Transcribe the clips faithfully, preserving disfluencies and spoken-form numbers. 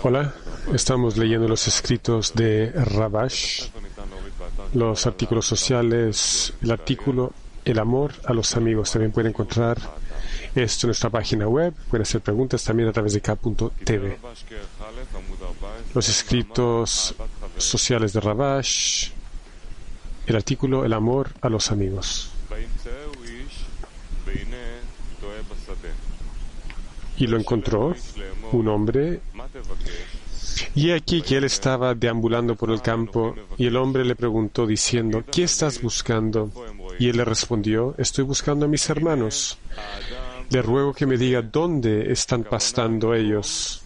Hola, estamos leyendo los escritos de Rabash, los artículos sociales, el artículo El amor a los amigos. También pueden encontrar esto en nuestra página web, pueden hacer preguntas también a través de k punto t v. Los escritos sociales de Rabash, el artículo El amor a los amigos. Y lo encontró un hombre, y aquí que él estaba deambulando por el campo, y el hombre le preguntó diciendo: ¿qué estás buscando? Y él le respondió: estoy buscando a mis hermanos. Le ruego que me diga dónde están pastando ellos.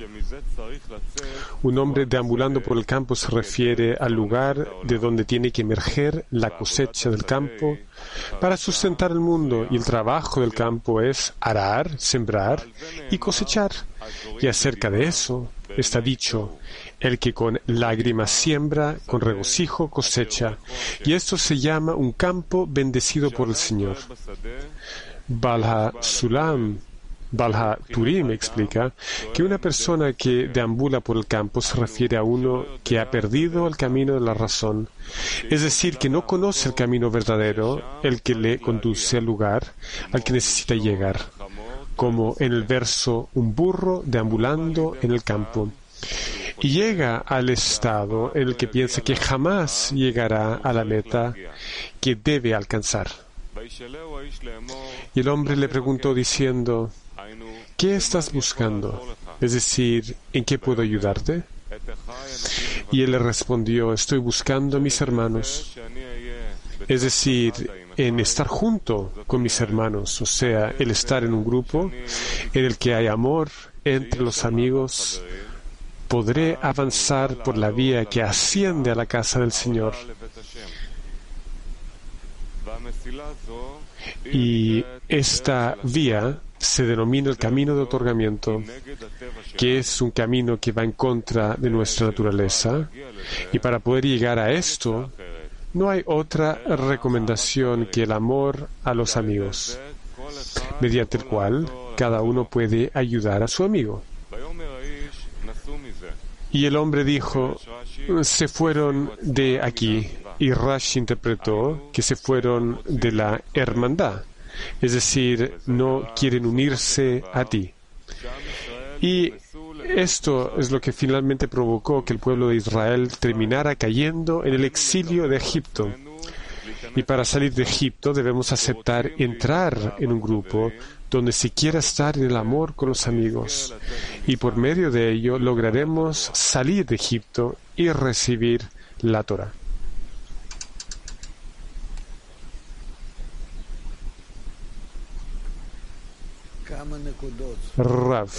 Un hombre deambulando por el campo se refiere al lugar de donde tiene que emerger la cosecha del campo para sustentar el mundo, y el trabajo del campo es arar, sembrar y cosechar. Y acerca de eso está dicho: el que con lágrimas siembra, con regocijo cosecha. Y esto se llama un campo bendecido por el Señor. Balha Sulam Balha Turim explica que una persona que deambula por el campo se refiere a uno que ha perdido el camino de la razón, es decir, que no conoce el camino verdadero, el que le conduce al lugar al que necesita llegar, como en el verso: un burro deambulando en el campo. Y llega al estado en el que piensa que jamás llegará a la meta que debe alcanzar. Y el hombre le preguntó diciendo: ¿qué estás buscando? Es decir, ¿en qué puedo ayudarte? Y él le respondió: estoy buscando a mis hermanos. Es decir, en estar junto con mis hermanos, o sea, el estar en un grupo en el que hay amor entre los amigos. Podré avanzar por la vía que asciende a la casa del Señor. Y esta vía se denomina el camino de otorgamiento, que es un camino que va en contra de nuestra naturaleza. Y para poder llegar a esto, no hay otra recomendación que el amor a los amigos, mediante el cual cada uno puede ayudar a su amigo. Y el hombre dijo: se fueron de aquí. Y Rashi interpretó que se fueron de la hermandad, es decir, no quieren unirse a ti. Y esto es lo que finalmente provocó que el pueblo de Israel terminara cayendo en el exilio de Egipto. Y para salir de Egipto debemos aceptar entrar en un grupo donde se quiera estar en el amor con los amigos. Y por medio de ello lograremos salir de Egipto y recibir la Torah. Rav,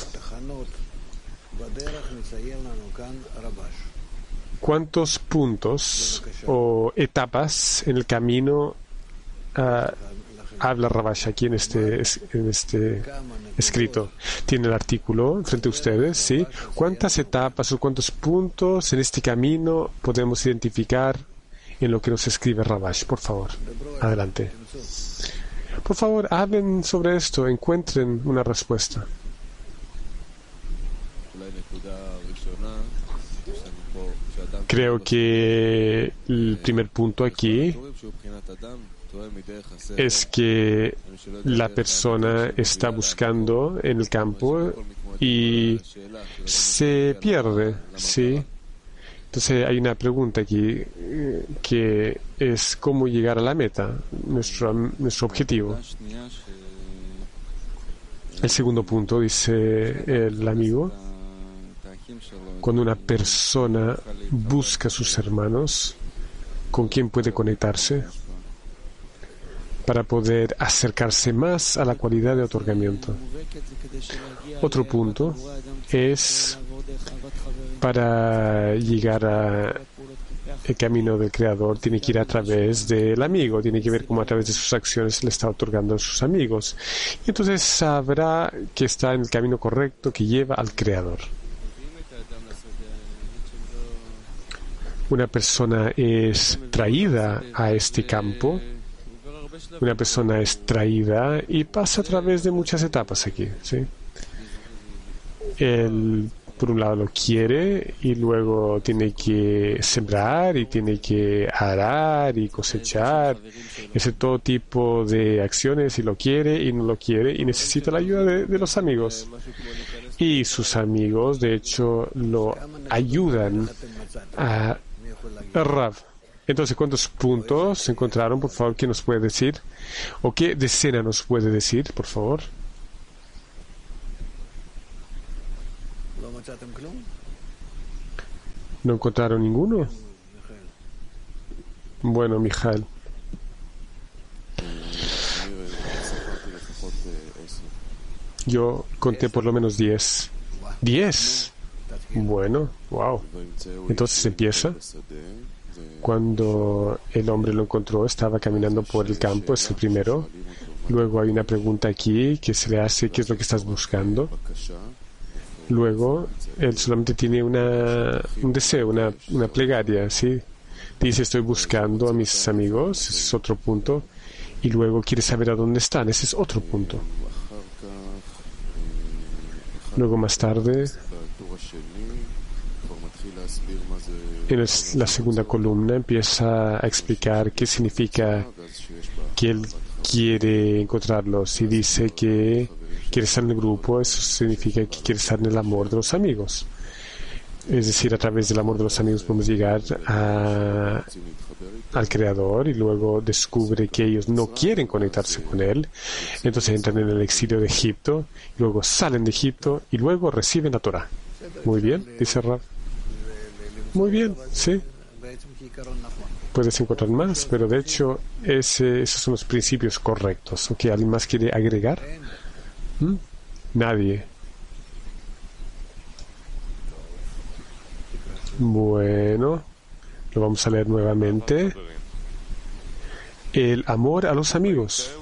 ¿cuántos puntos o etapas en el camino uh, habla Rabash aquí en este, en este escrito? Tiene el artículo frente a ustedes, ¿sí? ¿Cuántas etapas o cuántos puntos en este camino podemos identificar en lo que nos escribe Rabash? Por favor, adelante. Por favor, hablen sobre esto, encuentren una respuesta. Creo que el primer punto aquí es que la persona está buscando en el campo y se pierde, ¿sí? Entonces hay una pregunta aquí que es cómo llegar a la meta, nuestro, nuestro objetivo. El segundo punto, dice el amigo: cuando una persona busca a sus hermanos, ¿con quién puede conectarse para poder acercarse más a la cualidad de otorgamiento? Otro punto es: para llegar al camino del Creador, tiene que ir a través del amigo, tiene que ver cómo a través de sus acciones le está otorgando a sus amigos. Y entonces sabrá que está en el camino correcto que lleva al Creador. Una persona es traída a este campo, una persona es traída y pasa a través de muchas etapas aquí, ¿sí? El por un lado lo quiere y luego tiene que sembrar y tiene que arar y cosechar, hace todo tipo de acciones y lo quiere y no lo quiere y necesita la ayuda de, de los amigos. Y sus amigos, de hecho, lo ayudan a Rav. Entonces, ¿cuántos puntos se encontraron? Por favor, ¿quién nos puede decir? ¿O qué decena nos puede decir, por favor? ¿No encontraron ninguno? Bueno, Mijael. Yo conté por lo menos diez. ¿Diez? Bueno, wow. Entonces empieza. Cuando el hombre lo encontró, estaba caminando por el campo, es el primero. Luego hay una pregunta aquí que se le hace, ¿qué es lo que estás buscando? Luego, él solamente tiene una, un deseo, una, una plegaria, ¿sí? Dice, estoy buscando a mis amigos, ese es otro punto. Y luego quiere saber a dónde están, ese es otro punto. Luego, más tarde, en el, la segunda columna empieza a explicar qué significa que él quiere encontrarlos y dice que quiere estar en el grupo, eso significa que quiere estar en el amor de los amigos. Es decir, a través del amor de los amigos podemos llegar a, al Creador y luego descubre que ellos no quieren conectarse con Él. Entonces entran en el exilio de Egipto, luego salen de Egipto y luego reciben la Torah. Muy bien, dice Rav. Muy bien, sí. Puedes encontrar más, pero de hecho ese, esos son los principios correctos. ¿Ok? ¿Alguien más quiere agregar? ¿Mm? Nadie. Bueno, lo vamos a leer nuevamente. El amor a los amigos.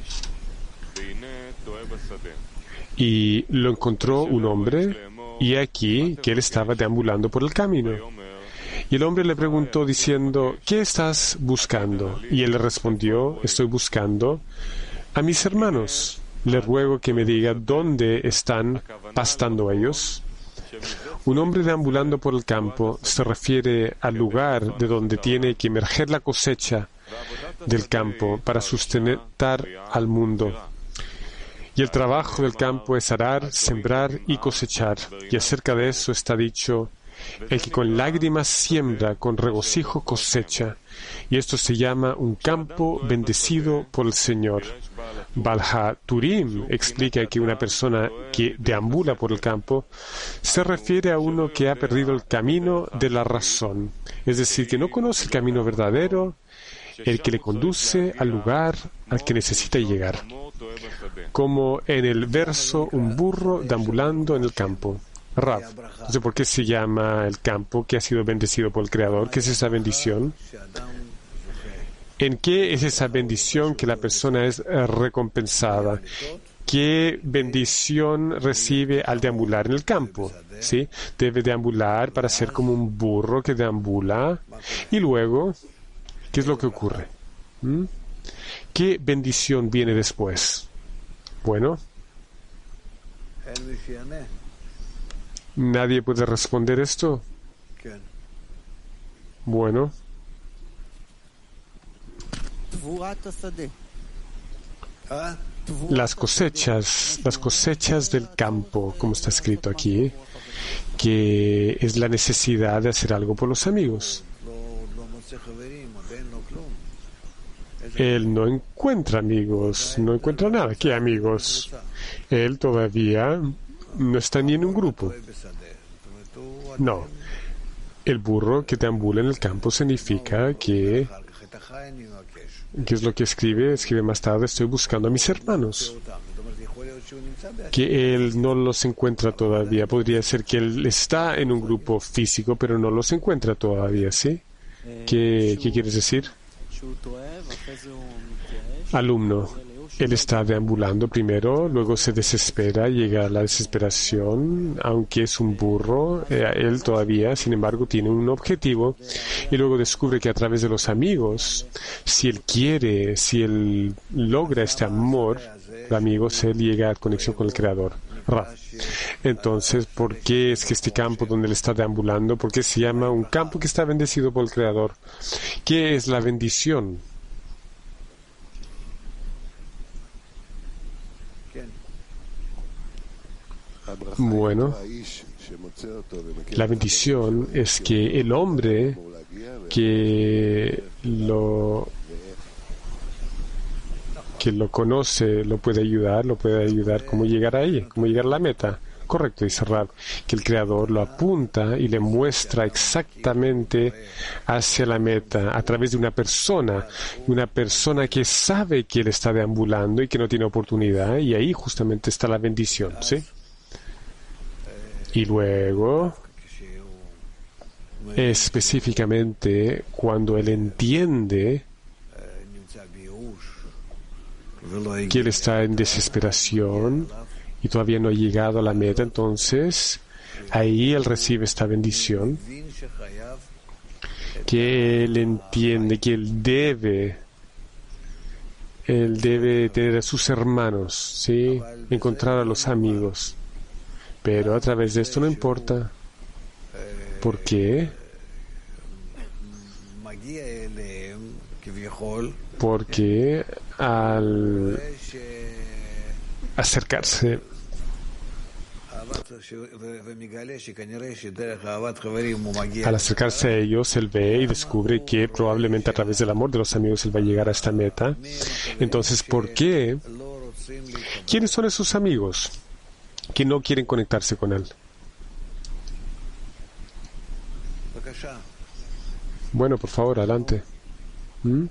Y lo encontró un hombre, y aquí que él estaba deambulando por el camino. Y el hombre le preguntó diciendo, ¿qué estás buscando? Y él le respondió, estoy buscando a mis hermanos. Le ruego que me diga dónde están pastando ellos. Un hombre deambulando por el campo se refiere al lugar de donde tiene que emerger la cosecha del campo para sustentar al mundo. Y el trabajo del campo es arar, sembrar y cosechar. Y acerca de eso está dicho, el que con lágrimas siembra, con regocijo cosecha. Y esto se llama un campo bendecido por el Señor. Balha Turim explica que una persona que deambula por el campo se refiere a uno que ha perdido el camino de la razón, es decir, que no conoce el camino verdadero, el que le conduce al lugar al que necesita llegar, como en el verso un burro deambulando en el campo. Rav, no sé por qué se llama el campo que ha sido bendecido por el Creador. ¿Qué es esa bendición? ¿En qué es esa bendición que la persona es recompensada? ¿Qué bendición recibe al deambular en el campo? ¿Sí? Debe deambular para ser como un burro que deambula. Y luego, ¿qué es lo que ocurre? ¿Mm? ¿Qué bendición viene después? Bueno, ¿nadie puede responder esto? Bueno. Las cosechas, las cosechas del campo, como está escrito aquí, que es la necesidad de hacer algo por los amigos. Él no encuentra amigos, no encuentra nada. ¿Qué amigos? Él todavía no está ni en un grupo. No. El burro que deambula en el campo significa que... ¿Qué es lo que escribe? Escribe más tarde, estoy buscando a mis hermanos. Que él no los encuentra todavía. Podría ser que él está en un grupo físico, pero no los encuentra todavía, ¿sí? ¿Qué, qué quieres decir? Alumno, él está deambulando primero, luego se desespera, llega a la desesperación, aunque es un burro, eh, él todavía, sin embargo, tiene un objetivo, y luego descubre que a través de los amigos, si él quiere, si él logra este amor de amigos, él llega a conexión con el Creador. Ra. Entonces, ¿por qué es que este campo donde él está deambulando, por qué se llama un campo que está bendecido por el Creador? ¿Qué es la bendición? Bueno, la bendición es que el hombre que lo que lo conoce lo puede ayudar, lo puede ayudar cómo llegar ahí, cómo llegar a la meta. Correcto, dice Rab, que el Creador lo apunta y le muestra exactamente hacia la meta a través de una persona, una persona que sabe que él está deambulando y que no tiene oportunidad, y ahí justamente está la bendición, ¿sí? Y luego, específicamente, cuando él entiende que él está en desesperación y todavía no ha llegado a la meta, entonces ahí él recibe esta bendición, que él entiende que él debe, él debe tener a sus hermanos, ¿sí? Encontrar a los amigos. Pero a través de esto no importa. ¿Por qué? Porque al acercarse al acercarse a ellos, él ve y descubre que probablemente a través del amor de los amigos él va a llegar a esta meta. Entonces, ¿por qué? ¿Quiénes son esos amigos que no quieren conectarse con él? Bueno, por favor, adelante. ¿Mm?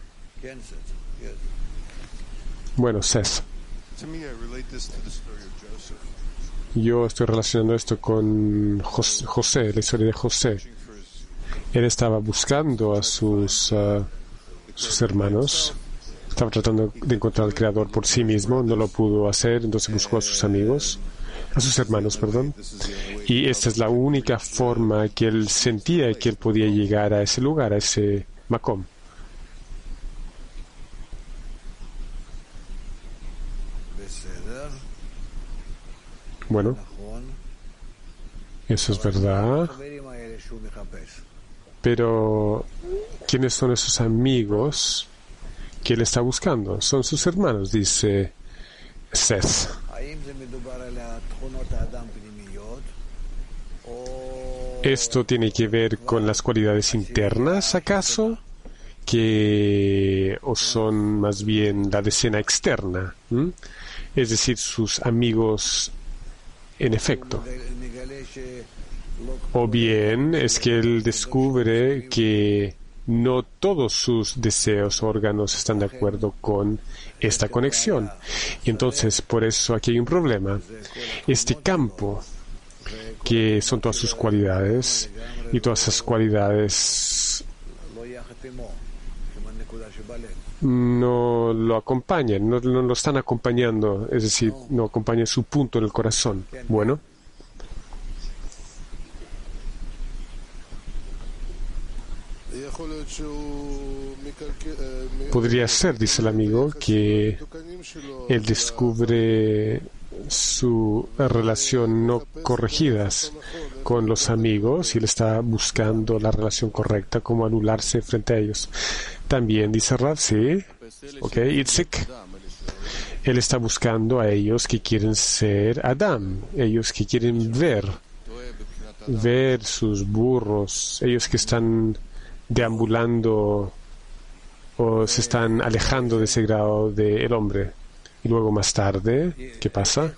Bueno, Cés. Yo estoy relacionando esto con José, José, la historia de José. Él estaba buscando a sus, uh, sus hermanos. Estaba tratando de encontrar al Creador por sí mismo. No lo pudo hacer, entonces buscó a sus amigos. A sus hermanos, perdón. Y esta es la única forma que él sentía que él podía llegar a ese lugar, a ese Makom. Bueno, eso es verdad. Pero, ¿quiénes son esos amigos que él está buscando? Son sus hermanos, dice Seth. ¿Esto tiene que ver con las cualidades internas, acaso? Que, ¿o son más bien la decena externa? ¿Mm? Es decir, sus amigos en efecto. O bien es que él descubre que no todos sus deseos o órganos están de acuerdo con esta conexión. Y entonces, por eso aquí hay un problema. Este campo, que son todas sus cualidades, y todas esas cualidades no lo acompañan, no, no lo están acompañando, es decir, no acompañan su punto en el corazón. Bueno. Podría ser, dice el amigo, que él descubre su relación no corregidas con los amigos y él está buscando la relación correcta, como anularse frente a ellos. También dice Rav, sí, ok, Itzik, él está buscando a ellos que quieren ser Adam, ellos que quieren ver, ver sus burros, ellos que están deambulando o se están alejando de ese grado del hombre. Y luego más tarde, ¿qué pasa?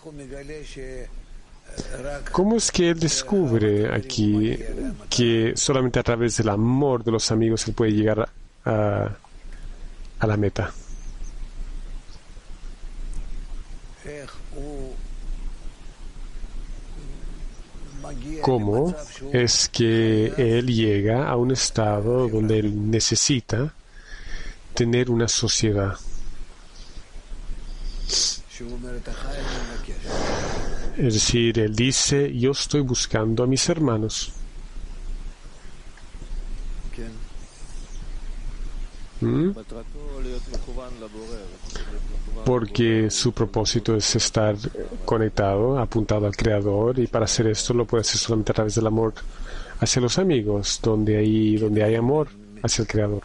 ¿Cómo es que él descubre aquí que solamente a través del amor de los amigos él puede llegar a, a la meta? ¿Cómo es que él llega a un estado donde él necesita tener una sociedad? Es decir, él dice, yo estoy buscando a mis hermanos. ¿Mm? Porque su propósito es estar conectado, apuntado al Creador, y para hacer esto lo puede hacer solamente a través del amor hacia los amigos, donde hay, donde hay amor hacia el Creador.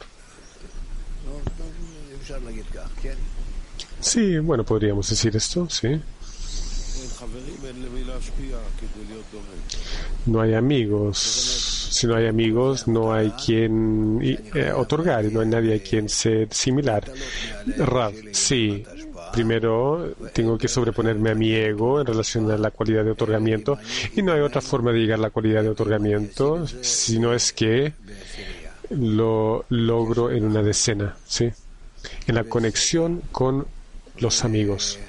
Sí, bueno, podríamos decir esto, sí. No hay amigos. Si no hay amigos, no hay quien eh, otorgar, y no hay nadie a quien ser similar. Rav, sí. Primero tengo que sobreponerme a mi ego en relación a la cualidad de otorgamiento, y no hay otra forma de llegar a la cualidad de otorgamiento, sino es que lo logro en una decena, ¿sí? En la conexión con los amigos.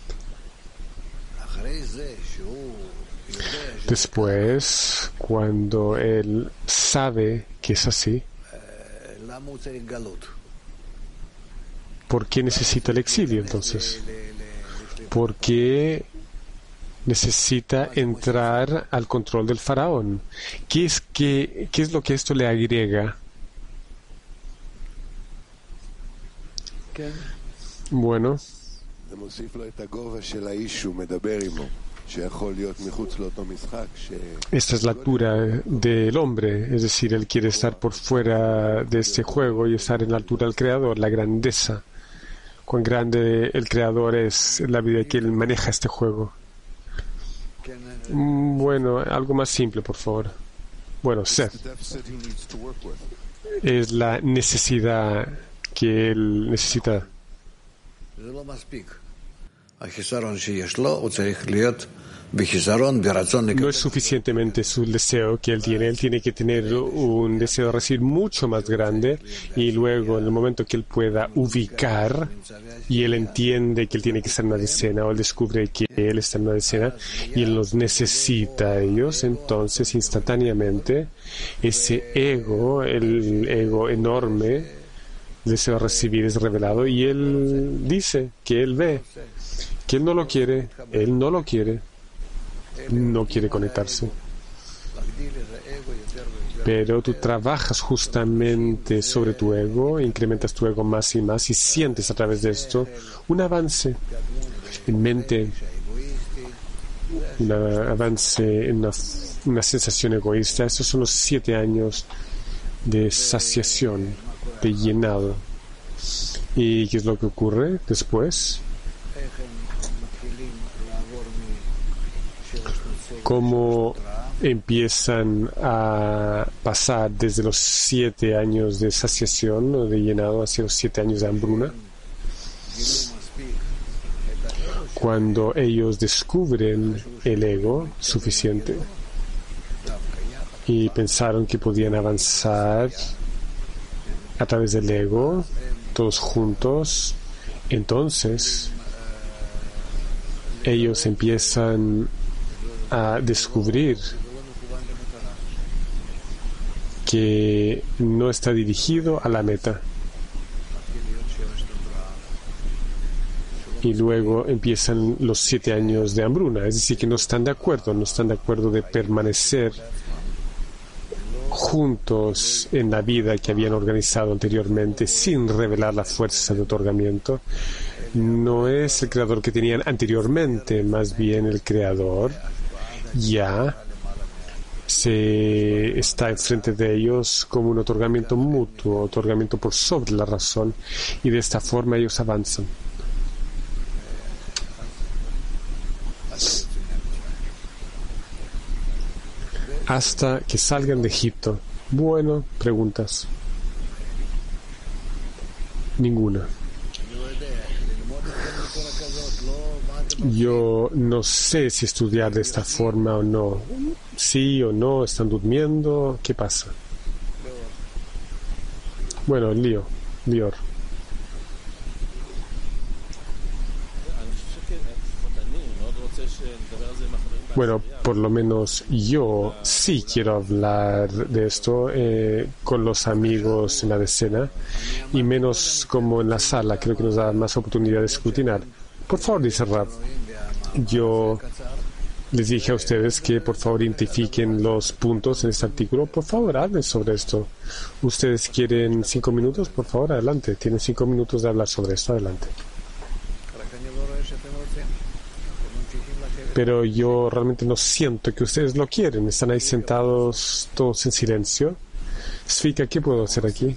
Después, cuando él sabe que es así, ¿por qué necesita el exilio entonces? ¿Por qué necesita entrar al control del faraón? ¿Qué es, qué, qué es lo que esto le agrega? Bueno, esta es la altura del hombre, es decir, él quiere estar por fuera de este juego y estar en la altura del Creador, la grandeza. Cuán grande el Creador es en la vida que él maneja este juego. Bueno, algo más simple, por favor. Bueno, Seth. Es la necesidad que él necesita. No es suficientemente su deseo que él tiene. Él tiene que tener un deseo de recibir mucho más grande, y luego en el momento que él pueda ubicar y él entiende que él tiene que estar en una decena, o él descubre que él está en una decena y él los necesita a ellos, entonces instantáneamente ese ego, el ego enorme, el deseo de recibir es revelado, y él dice que él ve que él no lo quiere, él no lo quiere, no quiere conectarse. Pero tú trabajas justamente sobre tu ego, incrementas tu ego más y más, y sientes a través de esto un avance en mente, un avance en una, una sensación egoísta. Estos son los siete años de saciación, de llenado. ¿Y qué es lo que ocurre después? ¿Cómo empiezan a pasar desde los siete años de saciación o de llenado hacia los siete años de hambruna? Cuando ellos descubren el ego suficiente y pensaron que podían avanzar a través del ego, todos juntos, entonces ellos empiezan a descubrir que no está dirigido a la meta. Y luego empiezan los siete años de hambruna, es decir, que no están de acuerdo, no están de acuerdo de permanecer juntos en la vida que habían organizado anteriormente sin revelar la fuerza de otorgamiento. No es el creador que tenían anteriormente, más bien el creador ya se está enfrente de ellos como un otorgamiento mutuo, otorgamiento por sobre la razón, y de esta forma ellos avanzan. Hasta que salgan de Egipto. Bueno, preguntas. Ninguna. Yo no sé si estudiar de esta forma o no. Sí o no, están durmiendo. ¿Qué pasa? Bueno, lío, Lior. Bueno, por lo menos yo sí quiero hablar de esto eh, con los amigos en la decena, y menos como en la sala. Creo que nos da más oportunidad de escrutinar. Por favor, dice Rav. Yo Les dije a ustedes que por favor identifiquen los puntos en este artículo. Por favor, hablen sobre esto. ¿Ustedes quieren cinco minutos? Por favor, adelante. Tienen cinco minutos de hablar sobre esto. Adelante. Pero yo realmente no siento que ustedes lo quieren. Están ahí sentados todos en silencio. Svika, ¿qué puedo hacer aquí?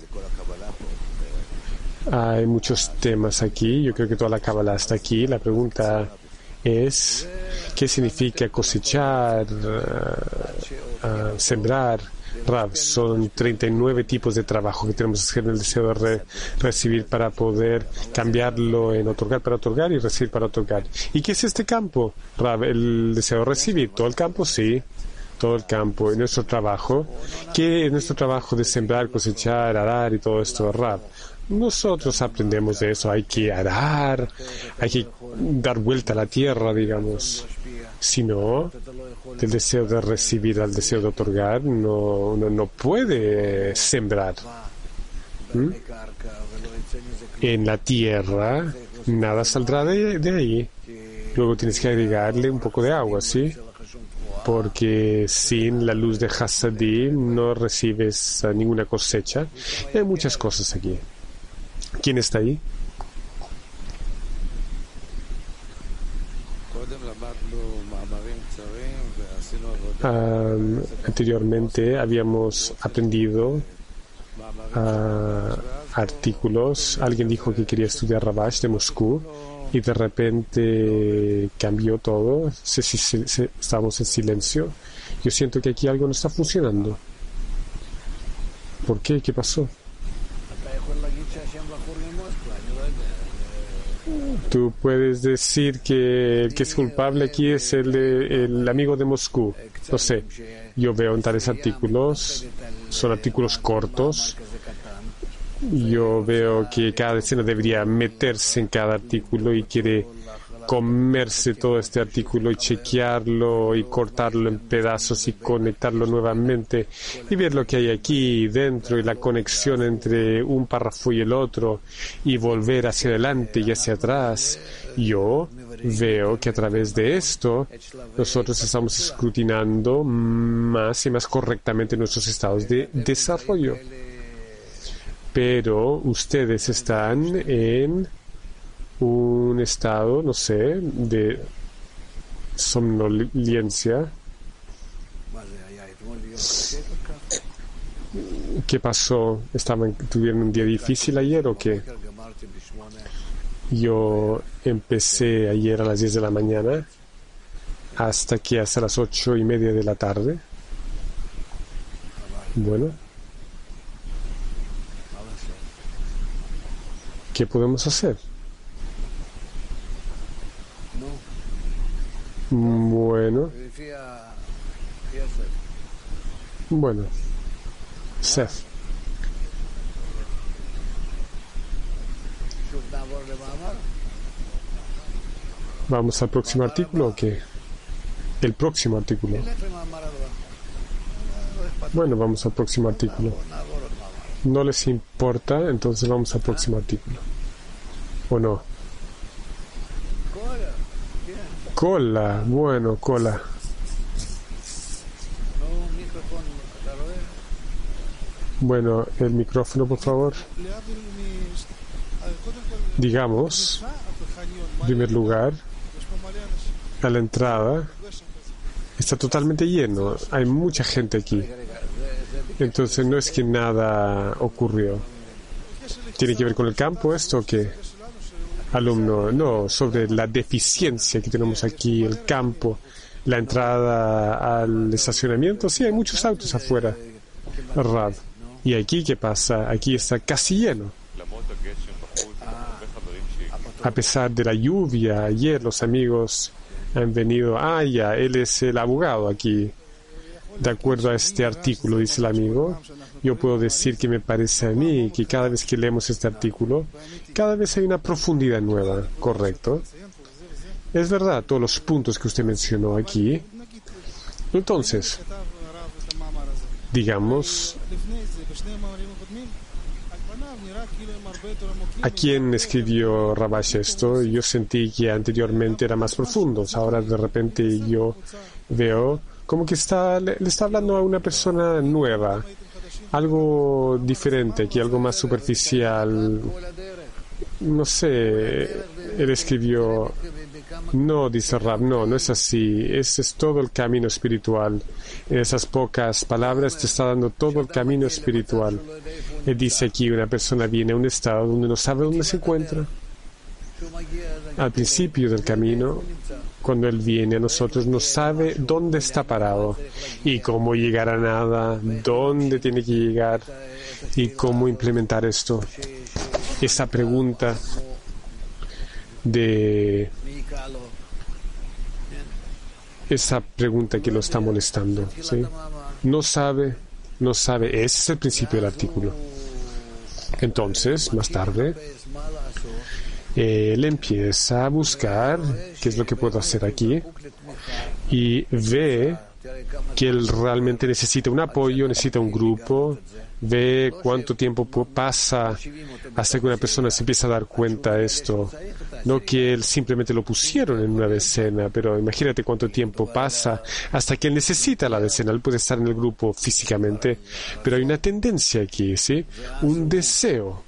Hay muchos temas aquí. Yo creo que toda la Kabbalah está aquí. La pregunta es, ¿qué significa cosechar, uh, uh, sembrar? Rav, son treinta y nueve tipos de trabajo que tenemos que hacer en el deseo de re recibir para poder cambiarlo en otorgar para otorgar y recibir para otorgar. ¿Y qué es este campo, Rav? El deseo de recibir. ¿Todo el campo? Sí. Todo el campo. En nuestro trabajo, ¿qué es nuestro trabajo de sembrar, cosechar, arar y todo esto, Rav? Nosotros aprendemos de eso. Hay que arar, hay que dar vuelta a la tierra, digamos. Si no, del deseo de recibir al deseo de otorgar, no, uno no puede sembrar. ¿Mm? En la tierra, nada saldrá de, de ahí. Luego tienes que agregarle un poco de agua, ¿sí? Porque sin la luz de Hasadim no recibes ninguna cosecha. Hay muchas cosas aquí. ¿Quién está ahí? Um, anteriormente habíamos aprendido uh, artículos. Alguien dijo que quería estudiar Rabash de Moscú y de repente cambió todo. Se, se, se, estábamos en silencio. Yo siento que aquí algo no está funcionando. ¿Por qué? ¿Qué pasó? Tú puedes decir que el que es culpable aquí es el, de, el amigo de Moscú. No sé, yo veo en tales artículos, son artículos cortos. Yo veo que cada decena debería meterse en cada artículo y quiere comerse todo este artículo y chequearlo y cortarlo en pedazos y conectarlo nuevamente y ver lo que hay aquí dentro y la conexión entre un párrafo y el otro y volver hacia adelante y hacia atrás. Yo veo que a través de esto nosotros estamos escrutinando más y más correctamente nuestros estados de desarrollo. Pero ustedes están en un estado, no sé, de somnolencia. ¿Qué pasó? ¿Estaban, tuvieron un día difícil ayer o qué? Yo empecé ayer a las diez de la mañana hasta que hasta las ocho y media de la tarde. Bueno, ¿qué podemos hacer? Bueno. Bueno. Seth. ¿Vamos al próximo artículo o qué? El próximo artículo. Bueno, vamos al próximo artículo. ¿No les importa? Entonces vamos al próximo artículo. ¿O no? Cola, bueno, cola. Bueno, el micrófono, por favor. Digamos, en primer lugar, a la entrada está totalmente lleno. Hay mucha gente aquí. Entonces no es que nada ocurrió. ¿Tiene que ver con el campo esto o qué? Alumno, no, sobre la deficiencia que tenemos aquí, el campo, la entrada al estacionamiento. Sí, hay muchos autos afuera. Rab. ¿Y aquí qué pasa? Aquí está casi lleno. A pesar de la lluvia, ayer los amigos han venido. Ah, ya, él es el abogado aquí. De acuerdo a este artículo, dice el amigo, yo puedo decir que me parece a mí que cada vez que leemos este artículo, cada vez hay una profundidad nueva, ¿correcto? Es verdad, todos los puntos que usted mencionó aquí. Entonces, digamos, ¿A quién escribió Rabash esto? Yo sentí que anteriormente era más profundo. Ahora de repente yo veo como que está, le, le está hablando a una persona nueva. Algo diferente, aquí algo más superficial. No sé, él escribió, no, dice Rab, no, no es así, ese es todo el camino espiritual. En esas pocas palabras te está dando todo el camino espiritual. Él dice aquí, una persona viene a un estado donde no sabe dónde se encuentra. Al principio del camino, cuando él viene a nosotros, no sabe dónde está parado y cómo llegar a nada, dónde tiene que llegar y cómo implementar esto. Esa pregunta de esa pregunta que lo está molestando, ¿sí? No sabe, no sabe. Ese es el principio del artículo. Entonces, más tarde, él empieza a buscar qué es lo que puedo hacer aquí y ve que él realmente necesita un apoyo, necesita un grupo, ve cuánto tiempo pasa hasta que una persona se empieza a dar cuenta de esto. No que él simplemente lo pusieron en una decena, pero imagínate cuánto tiempo pasa hasta que él necesita la decena. Él puede estar en el grupo físicamente, pero hay una tendencia aquí, ¿sí? Un deseo.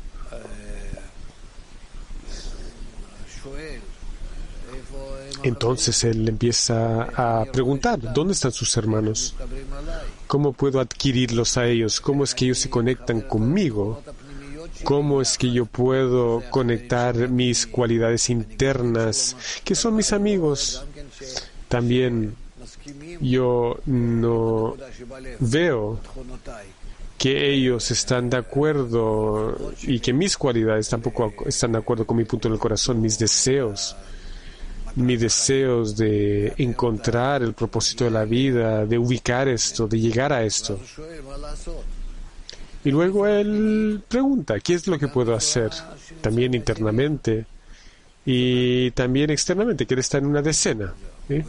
Entonces él empieza a preguntar, ¿dónde están sus hermanos? ¿Cómo puedo adquirirlos a ellos? ¿Cómo es que ellos se conectan conmigo? ¿Cómo es que yo puedo conectar mis cualidades internas, que son mis amigos? También yo no veo que ellos están de acuerdo y que mis cualidades tampoco están de acuerdo con mi punto en el corazón, mis deseos. Mis deseos de encontrar el propósito de la vida, de ubicar esto, de llegar a esto. Y luego él pregunta, ¿qué es lo que puedo hacer? También internamente y también externamente, que él está en una decena. ¿Sí?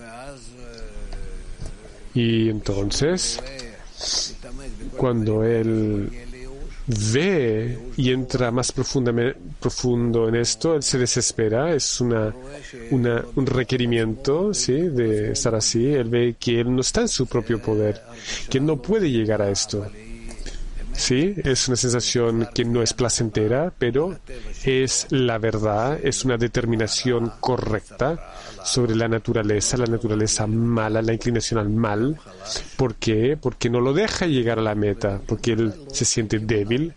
Y entonces, cuando él ve y entra más profundo en esto, él se desespera, es una, una, un requerimiento, ¿sí?, de estar así. Él ve que él no está en su propio poder, que él no puede llegar a esto. Sí, es una sensación que no es placentera, pero es la verdad, es una determinación correcta sobre la naturaleza, la naturaleza mala, la inclinación al mal. ¿Por qué? Porque no lo deja llegar a la meta, porque él se siente débil.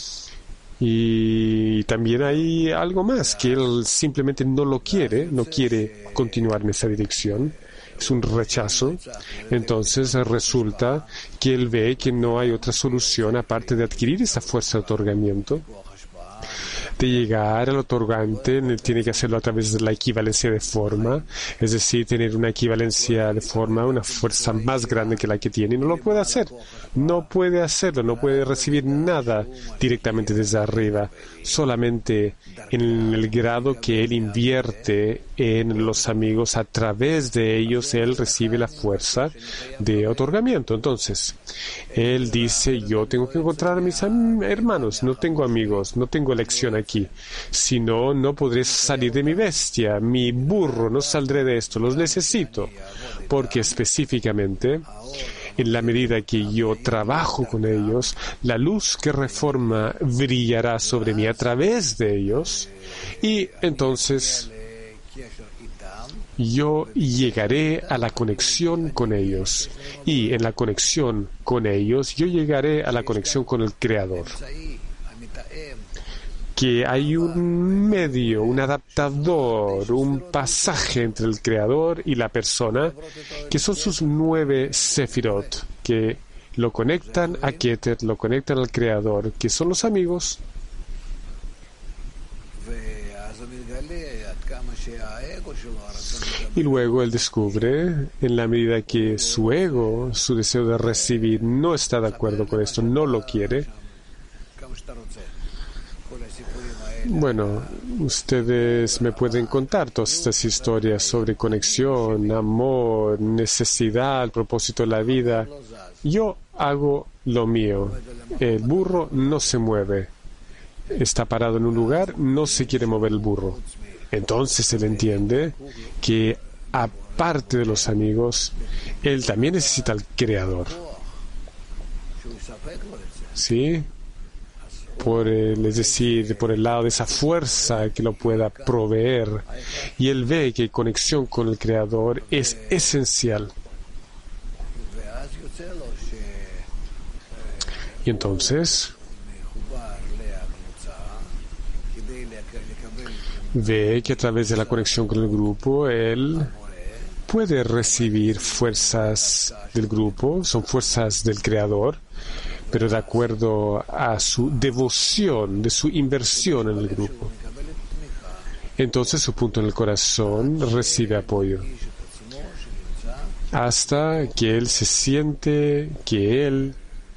Y también hay algo más, que él simplemente no lo quiere, no quiere continuar en esa dirección. Es un rechazo. Entonces resulta que él ve que no hay otra solución aparte de adquirir esa fuerza de otorgamiento, de llegar al otorgante. Tiene que hacerlo a través de la equivalencia de forma, es decir, tener una equivalencia de forma, una fuerza más grande que la que tiene, y no lo puede hacer. No puede hacerlo, no puede recibir nada directamente desde arriba, solamente en el grado que él invierte en los amigos. A través de ellos él recibe la fuerza de otorgamiento. Entonces, él dice, yo tengo que encontrar a mis hermanos, no tengo amigos, no tengo elección aquí, si no, no podré salir de mi bestia, mi burro, no saldré de esto, los necesito, porque específicamente, en la medida que yo trabajo con ellos, la luz que reforma brillará sobre mí a través de ellos, y entonces yo llegaré a la conexión con ellos, y en la conexión con ellos yo llegaré a la conexión con el Creador. Que hay un medio, un adaptador, un pasaje entre el Creador y la persona, que son sus nueve Sefirot, que lo conectan a Keter, lo conectan al Creador, que son los amigos. Y luego él descubre, en la medida que su ego, su deseo de recibir, no está de acuerdo con esto, no lo quiere. Bueno, ustedes me pueden contar todas estas historias sobre conexión, amor, necesidad, propósito de la vida. Yo hago lo mío. El burro no se mueve. está parado en un lugar, no se quiere mover el burro. Entonces él entiende que aparte de los amigos, él también necesita al Creador. ¿Sí? Por el, es decir, por el lado de esa fuerza que lo pueda proveer. Y él ve que conexión con el Creador es esencial. Y entonces ve que a través de la conexión con el grupo, él puede recibir fuerzas del grupo, son fuerzas del Creador, pero de acuerdo a su devoción, de su inversión en el grupo. Entonces su punto en el corazón recibe apoyo, hasta que él se siente que él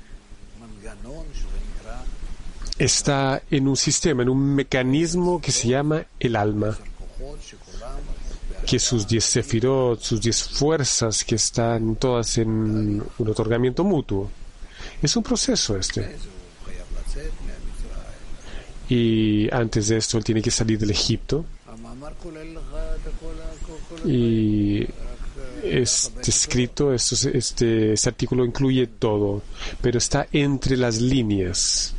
está en un sistema, en un mecanismo que se llama el alma, que sus diez sefirot, sus diez fuerzas que están todas en un otorgamiento mutuo. Es un proceso este. Y antes de esto él tiene que salir del Egipto. Y este escrito, este, este, este artículo incluye todo, pero está entre las líneas.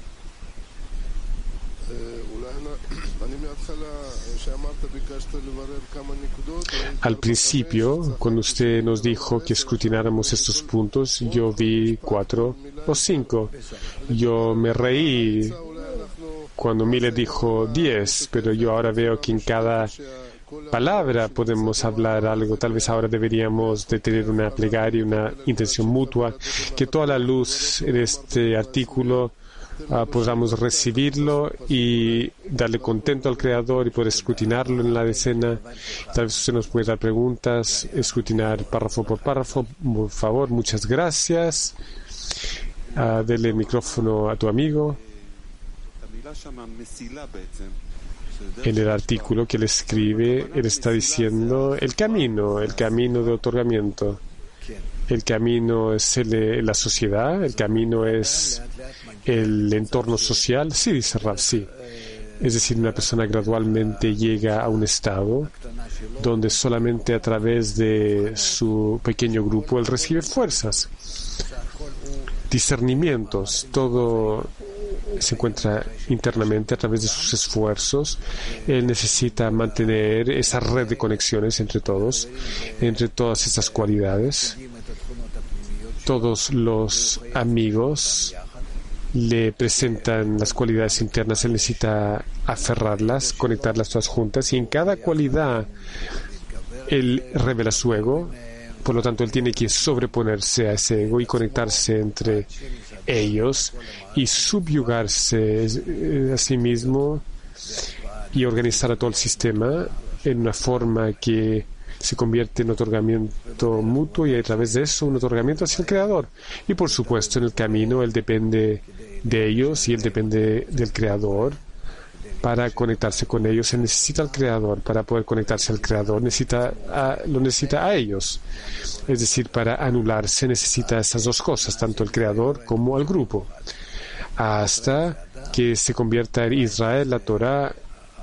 Al principio, cuando usted nos dijo que escrutináramos estos puntos, yo vi cuatro o cinco. Yo me reí cuando Miller dijo diez, pero yo ahora veo que en cada palabra podemos hablar algo. Tal vez ahora deberíamos de tener una plegaria, una intención mutua, que toda la luz en este artículo Uh, podamos recibirlo y darle contento al Creador y poder escrutinarlo en la decena. Tal vez usted nos puede dar preguntas, escrutinar párrafo por párrafo. Por favor, muchas gracias. Uh, dele el micrófono a tu amigo. En el artículo que él escribe, él está diciendo el camino, el camino de otorgamiento. El camino es el, la sociedad, el camino es el entorno social. Sí, dice Rav, sí. Es decir, una persona gradualmente llega a un estado donde solamente a través de su pequeño grupo él recibe fuerzas, discernimientos, todo se encuentra internamente a través de sus esfuerzos. Él necesita mantener esa red de conexiones entre todos, entre todas estas cualidades. Todos los amigos le presentan las cualidades internas, él necesita aferrarlas, conectarlas todas juntas, y en cada cualidad él revela su ego. Por lo tanto, él tiene que sobreponerse a ese ego y conectarse entre ellos y subyugarse a sí mismo y organizar a todo el sistema en una forma que se convierte en otorgamiento mutuo, y a través de eso un otorgamiento hacia el Creador. Y por supuesto, en el camino él depende de ellos y él depende del Creador para conectarse con ellos. Él necesita al Creador. Para poder conectarse al Creador necesita a, lo necesita a ellos. Es decir, para anularse necesita estas dos cosas, tanto el Creador como al grupo, hasta que se convierta en Israel, la Torah.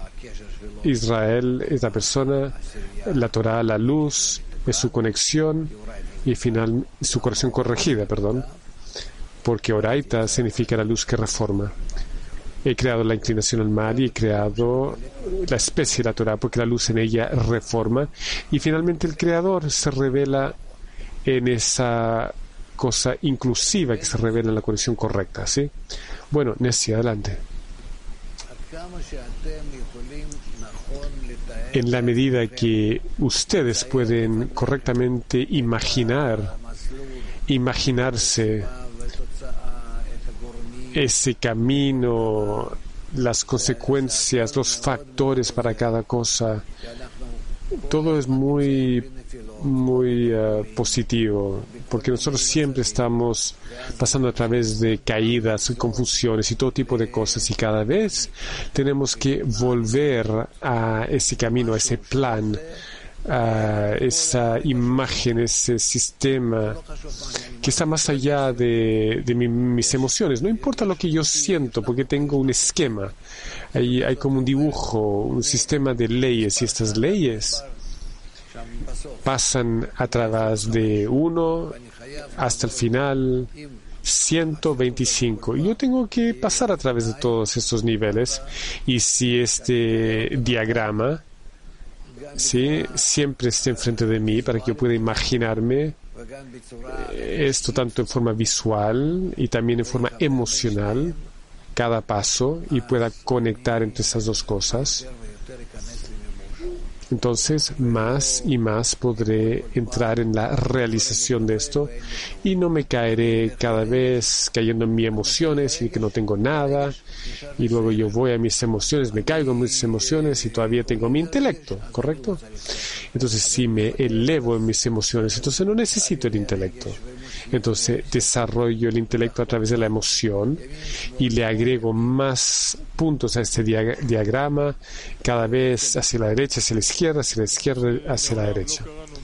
Israel es la persona, la Torah la luz, es su conexión y final su conexión corregida, perdón, porque Oraita significa la luz que reforma. He creado la inclinación al mal y he creado la especie de la Torah, porque la luz en ella reforma, y finalmente el Creador se revela en esa cosa inclusiva que se revela en la conexión correcta, ¿sí? Bueno, Nessie, adelante. En la medida que ustedes pueden correctamente imaginar, imaginarse ese camino, las consecuencias, los factores para cada cosa, todo es muy, muy uh, positivo, porque nosotros siempre estamos pasando a través de caídas y confusiones y todo tipo de cosas, y cada vez tenemos que volver a ese camino, a ese plan, uh, esa imagen, ese sistema que está más allá de, de mi, mis emociones. No importa lo que yo siento, porque tengo un esquema. Hay, hay como un dibujo, un sistema de leyes, y estas leyes pasan a través de uno hasta el final ciento veinticinco. Y yo tengo que pasar a través de todos estos niveles. Y si este diagrama, ¿sí?, siempre esté enfrente de mí para que yo pueda imaginarme esto tanto en forma visual y también en forma emocional, cada paso, y pueda conectar entre esas dos cosas, entonces más y más podré entrar en la realización de esto y no me caeré cada vez cayendo en mis emociones y que no tengo nada, y luego yo voy a mis emociones, me caigo en mis emociones y todavía tengo mi intelecto, ¿correcto? Entonces si me elevo en mis emociones, entonces no necesito el intelecto. Entonces desarrollo el intelecto a través de la emoción y le agrego más puntos a este dia- diagrama, cada vez hacia la derecha, hacia la izquierda, hacia la izquierda, hacia la derecha.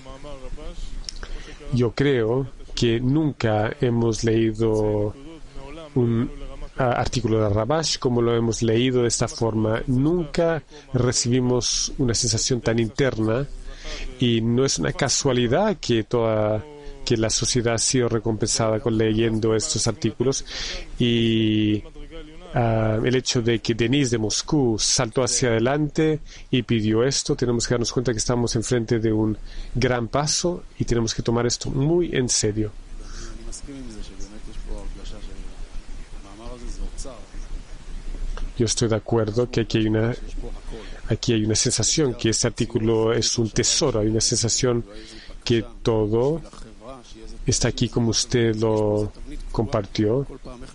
Yo creo que nunca hemos leído un uh, artículo de Rabash como lo hemos leído de esta forma. Nunca recibimos una sensación tan interna, y no es una casualidad que toda que la sociedad ha sido recompensada con leyendo estos artículos, y uh, el hecho de que Denise de Moscú saltó hacia adelante y pidió esto, tenemos que darnos cuenta que estamos enfrente de un gran paso y tenemos que tomar esto muy en serio. Yo estoy de acuerdo que aquí hay una aquí hay una sensación que este artículo es un tesoro, hay una sensación que todo está aquí como usted lo compartió.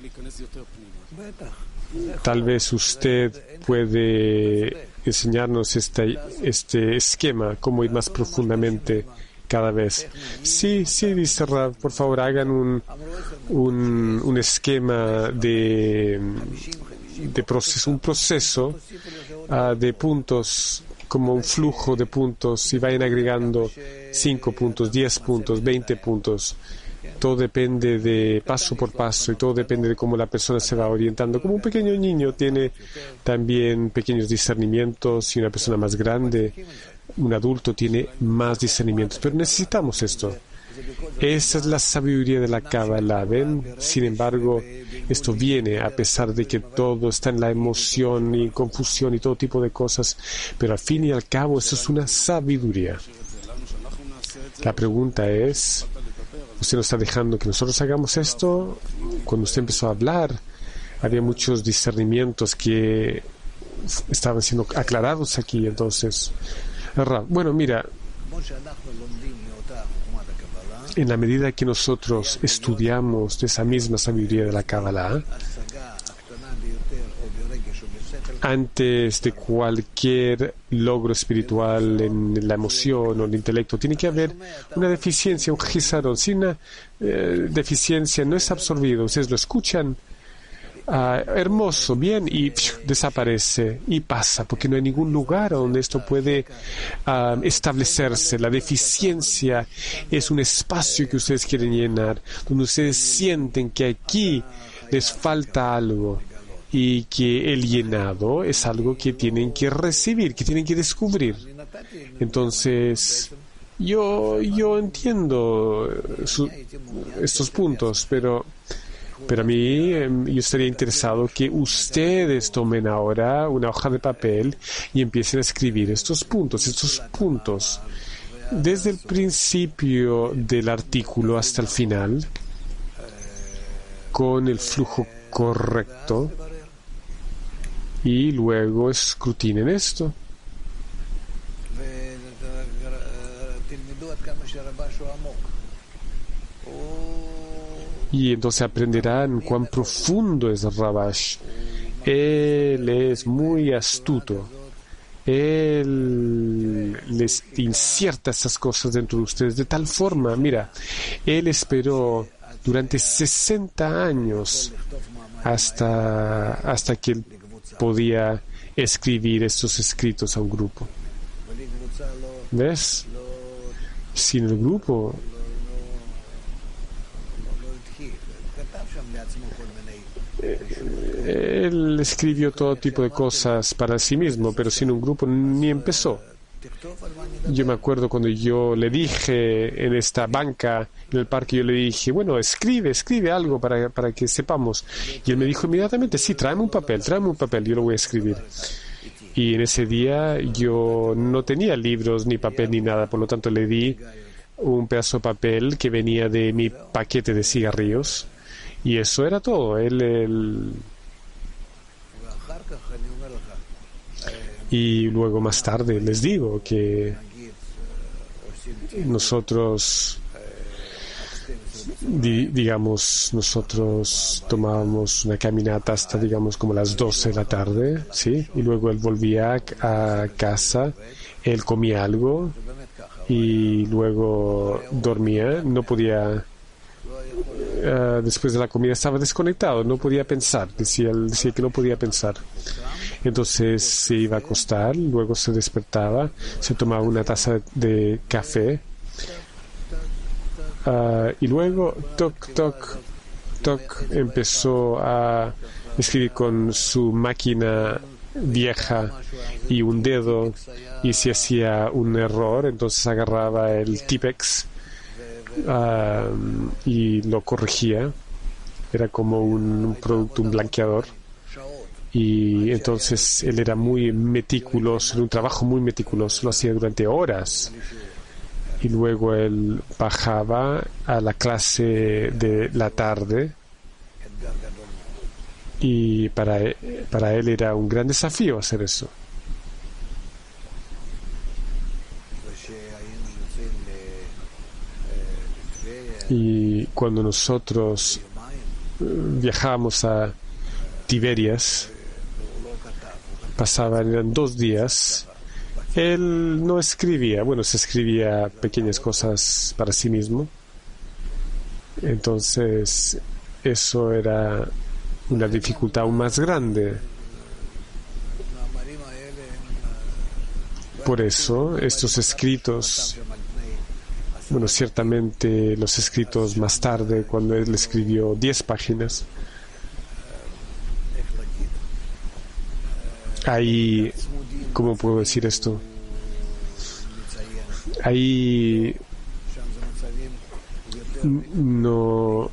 Tal vez usted puede enseñarnos este, este esquema, cómo ir más profundamente cada vez. Sí, sí, dice Rav, por favor hagan un, un, un esquema de, de proceso, un proceso uh, de puntos, como un flujo de puntos, y vayan agregando cinco puntos, diez puntos, veinte puntos. Todo depende de paso por paso y todo depende de cómo la persona se va orientando. Como un pequeño niño tiene también pequeños discernimientos, y una persona más grande, un adulto, tiene más discernimientos. Pero necesitamos esto. Esa es la sabiduría de la Kabbalah, ¿ven? Sin embargo, esto viene a pesar de que todo está en la emoción y confusión y todo tipo de cosas, pero al fin y al cabo eso es una sabiduría. La pregunta es, ¿usted nos está dejando que nosotros hagamos esto? Cuando usted empezó a hablar, había muchos discernimientos que estaban siendo aclarados aquí, entonces, bueno, mira, en la medida que nosotros estudiamos de esa misma sabiduría de la Kabbalah, antes de cualquier logro espiritual en la emoción o el intelecto, tiene que haber una deficiencia, un gizaron. Si una eh, deficiencia no es absorbido, ustedes lo escuchan, Uh, hermoso, bien, y pfiu, desaparece y pasa, porque no hay ningún lugar donde esto puede uh, establecerse. La deficiencia es un espacio que ustedes quieren llenar, donde ustedes sienten que aquí les falta algo y que el llenado es algo que tienen que recibir, que tienen que descubrir. Entonces, yo, yo entiendo su, estos puntos, pero Pero a mí, eh, yo estaría interesado que ustedes tomen ahora una hoja de papel y empiecen a escribir estos puntos, estos puntos, desde el principio del artículo hasta el final, con el flujo correcto, y luego escrutinen esto. Y entonces aprenderán cuán profundo es Rabash. Él es muy astuto. Él les inserta estas cosas dentro de ustedes de tal forma. Mira, él esperó durante sesenta años hasta, hasta que él podía escribir estos escritos a un grupo. ¿Ves? sin el grupo. Él escribió todo tipo de cosas para sí mismo, pero sin un grupo ni empezó. Yo me acuerdo cuando yo le dije en esta banca, en el parque, yo le dije, bueno, escribe, escribe algo para, para que sepamos. Y él me dijo inmediatamente, sí, tráeme un papel, tráeme un papel, yo lo voy a escribir. Y en ese día yo no tenía libros, ni papel, ni nada, por lo tanto le di un pedazo de papel que venía de mi paquete de cigarrillos. Y eso era todo. Él, él... Y luego más tarde les digo que nosotros, di, digamos, nosotros tomábamos una caminata hasta, digamos, como las doce de la tarde, ¿sí? Y luego él volvía a, a casa, él comía algo y luego dormía, no podía... Uh, después de la comida estaba desconectado, no podía pensar, decía, decía que no podía pensar. Entonces se iba a acostar, luego se despertaba, se tomaba una taza de café uh, y luego toc, toc, toc, empezó a escribir con su máquina vieja y un dedo, y si hacía un error entonces agarraba el Tipex Uh, y lo corregía. Era como un, un producto, un blanqueador, y entonces él era muy meticuloso, era un trabajo muy meticuloso, lo hacía durante horas, y luego él bajaba a la clase de la tarde, y para, para él era un gran desafío hacer eso. Y cuando nosotros viajábamos a Tiberias, pasaban, eran dos días, él no escribía, bueno, se escribía pequeñas cosas para sí mismo. Entonces, eso era una dificultad aún más grande. Por eso, estos escritos, bueno, ciertamente los escritos más tarde, cuando él escribió diez páginas, ahí, ¿cómo puedo decir esto? Ahí no,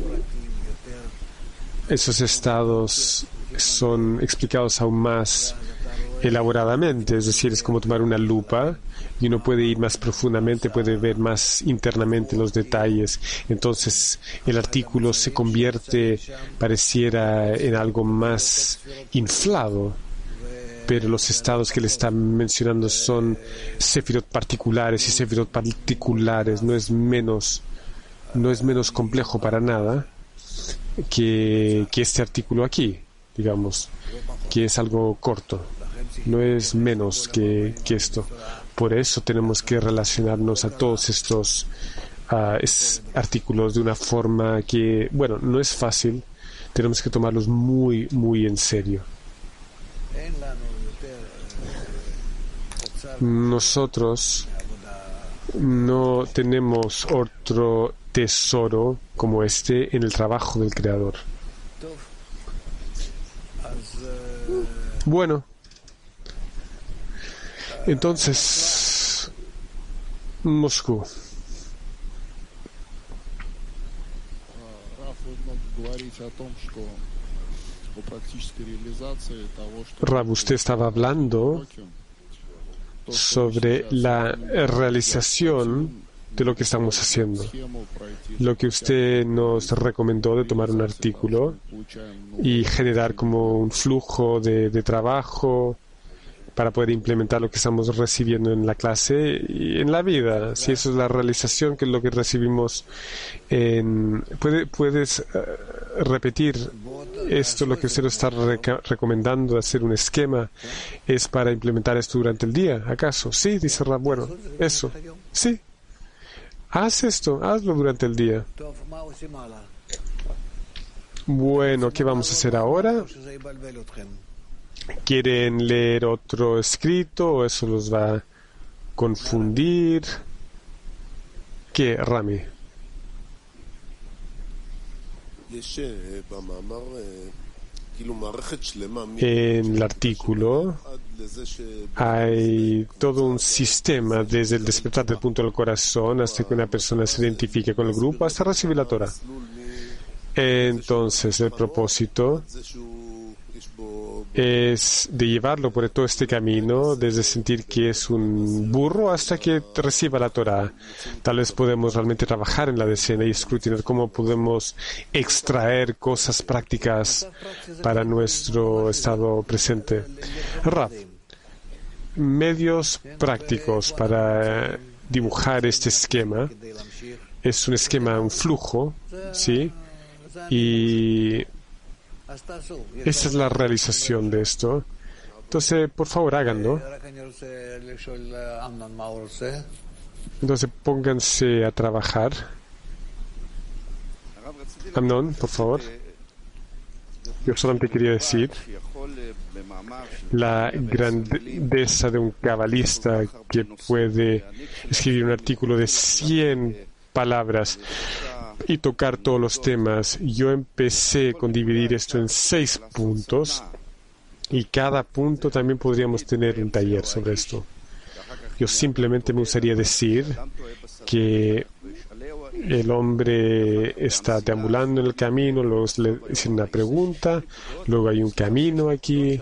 esos estados son explicados aún más elaboradamente, es decir, es como tomar una lupa y uno puede ir más profundamente, puede ver más internamente los detalles. Entonces el artículo se convierte, pareciera, en algo más inflado, pero los estados que le están mencionando son sefirot particulares, y sefirot particulares no es menos no es menos complejo para nada que, que este artículo aquí, digamos, que es algo corto. No es menos que, que esto. Por eso tenemos que relacionarnos a todos estos uh, es, artículos de una forma que, bueno, no es fácil. Tenemos que tomarlos muy, muy en serio. Nosotros no tenemos otro tesoro como este en el trabajo del Creador. Bueno, entonces, Moscú. Rav, usted estaba hablando sobre la realización de lo que estamos haciendo. Lo que usted nos recomendó de tomar un artículo y generar como un flujo de, de trabajo para poder implementar lo que estamos recibiendo en la clase y en la vida. Si eso es la realización, que es lo que recibimos en... ¿Puede, ¿Puedes uh, repetir esto, lo que usted nos está reca- recomendando, hacer un esquema, es para implementar esto durante el día, acaso? Sí, dice Rab, bueno, eso, sí. Haz esto, hazlo durante el día. Bueno, ¿qué vamos a hacer ahora? ¿Quieren leer otro escrito o eso los va a confundir? ¿Qué, Rami? En el artículo hay todo un sistema desde el despertar del punto del corazón hasta que una persona se identifique con el grupo hasta recibir la Torah. Entonces el propósito es de llevarlo por todo este camino, desde sentir que es un burro hasta que reciba la Torah. Tal vez podemos realmente trabajar en la decena y escrutinar cómo podemos extraer cosas prácticas para nuestro estado presente. Rav, medios prácticos para dibujar este esquema. Es un esquema, un flujo, ¿sí? Y esa es la realización de esto. Entonces, por favor, háganlo. Entonces, pónganse a trabajar. Amnon, por favor. Yo solamente quería decir la grandeza de un cabalista que puede escribir un artículo de cien palabras y tocar todos los temas. Yo empecé con dividir esto en seis puntos y cada punto también podríamos tener un taller sobre esto. Yo simplemente me gustaría decir que el hombre está deambulando en el camino, luego le hacen una pregunta, luego hay un camino aquí.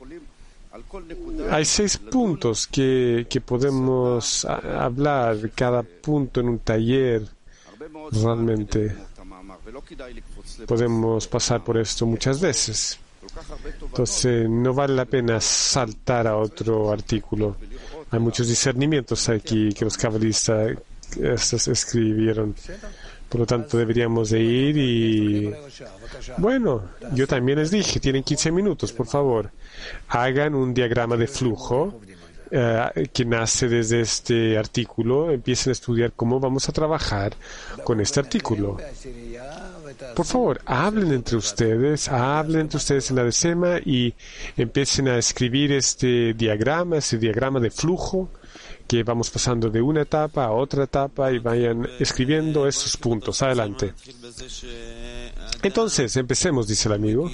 Hay seis puntos que, que podemos a, hablar, cada punto en un taller. Realmente podemos pasar por esto muchas veces. Entonces no vale la pena saltar a otro artículo. Hay muchos discernimientos aquí que los cabalistas escribieron. Por lo tanto deberíamos de ir y... Bueno, yo también les dije, tienen quince minutos, por favor. Hagan un diagrama de flujo Uh, que nace desde este artículo. Empiecen a estudiar cómo vamos a trabajar con este artículo. Por favor, hablen entre ustedes, hablen entre ustedes en la decema y empiecen a escribir este diagrama, este diagrama de flujo, que vamos pasando de una etapa a otra etapa y vayan escribiendo esos puntos. Adelante. Entonces, empecemos, dice el amigo.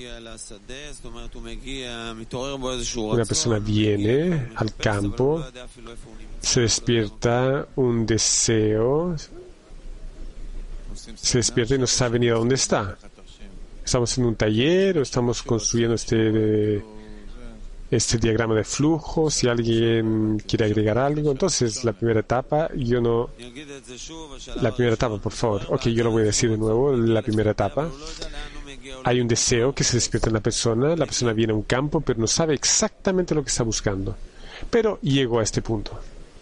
Una persona viene al campo, se despierta un deseo, se despierta y no sabe ni a dónde está. Estamos en un taller o estamos construyendo este, este diagrama de flujo. Si alguien quiere agregar algo, entonces la primera etapa, yo no... La primera etapa, por favor. Ok, yo lo voy a decir de nuevo. La primera etapa. Hay un deseo que se despierta en la persona. La persona viene a un campo, pero no sabe exactamente lo que está buscando. Pero llegó a este punto.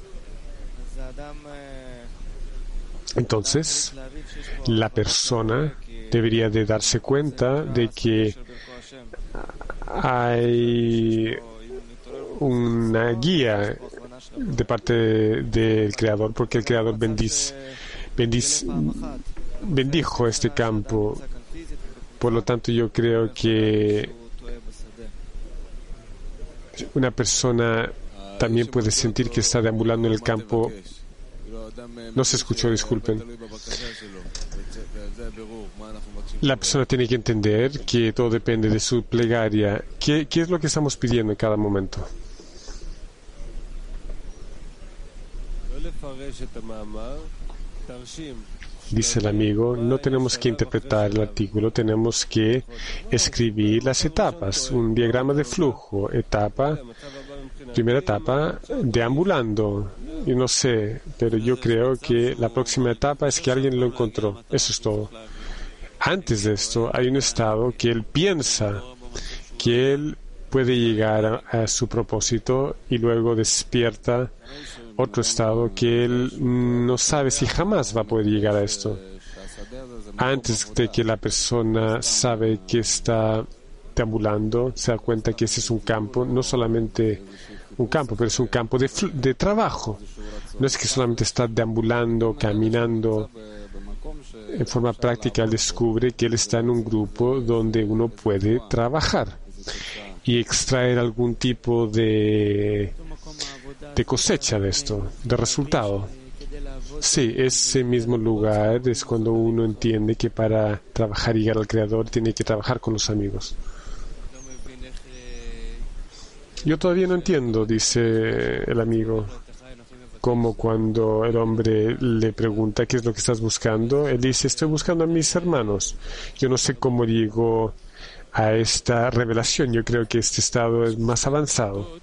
Entonces, la persona debería de darse cuenta de que hay una guía de parte del Creador, porque el Creador bendiz, bendiz, bendijo este campo. Por lo tanto, yo creo que una persona también puede sentir que está deambulando en el campo. No se escuchó, disculpen. La persona tiene que entender que todo depende de su plegaria. ¿Qué, qué es lo que estamos pidiendo en cada momento? Dice el amigo, no tenemos que interpretar el artículo, tenemos que escribir las etapas, un diagrama de flujo, etapa, primera etapa, deambulando. Yo no sé, pero yo creo que la próxima etapa es que alguien lo encontró. Eso es todo. Antes de esto, hay un estado que él piensa que él puede llegar a, a su propósito y luego despierta otro estado que él no sabe si jamás va a poder llegar a esto. Antes de que la persona sabe que está deambulando, se da cuenta que ese es un campo, no solamente un campo, pero es un campo de, de trabajo. No es que solamente está deambulando, caminando. En forma práctica, él descubre que él está en un grupo donde uno puede trabajar y extraer algún tipo de, de cosecha de esto, de resultado. Sí, ese mismo lugar es cuando uno entiende que para trabajar y llegar al Creador tiene que trabajar con los amigos. Yo todavía no entiendo, dice el amigo, como cuando el hombre le pregunta qué es lo que estás buscando, él dice, estoy buscando a mis hermanos. Yo no sé cómo llego a esta revelación. Yo creo que este estado es más avanzado.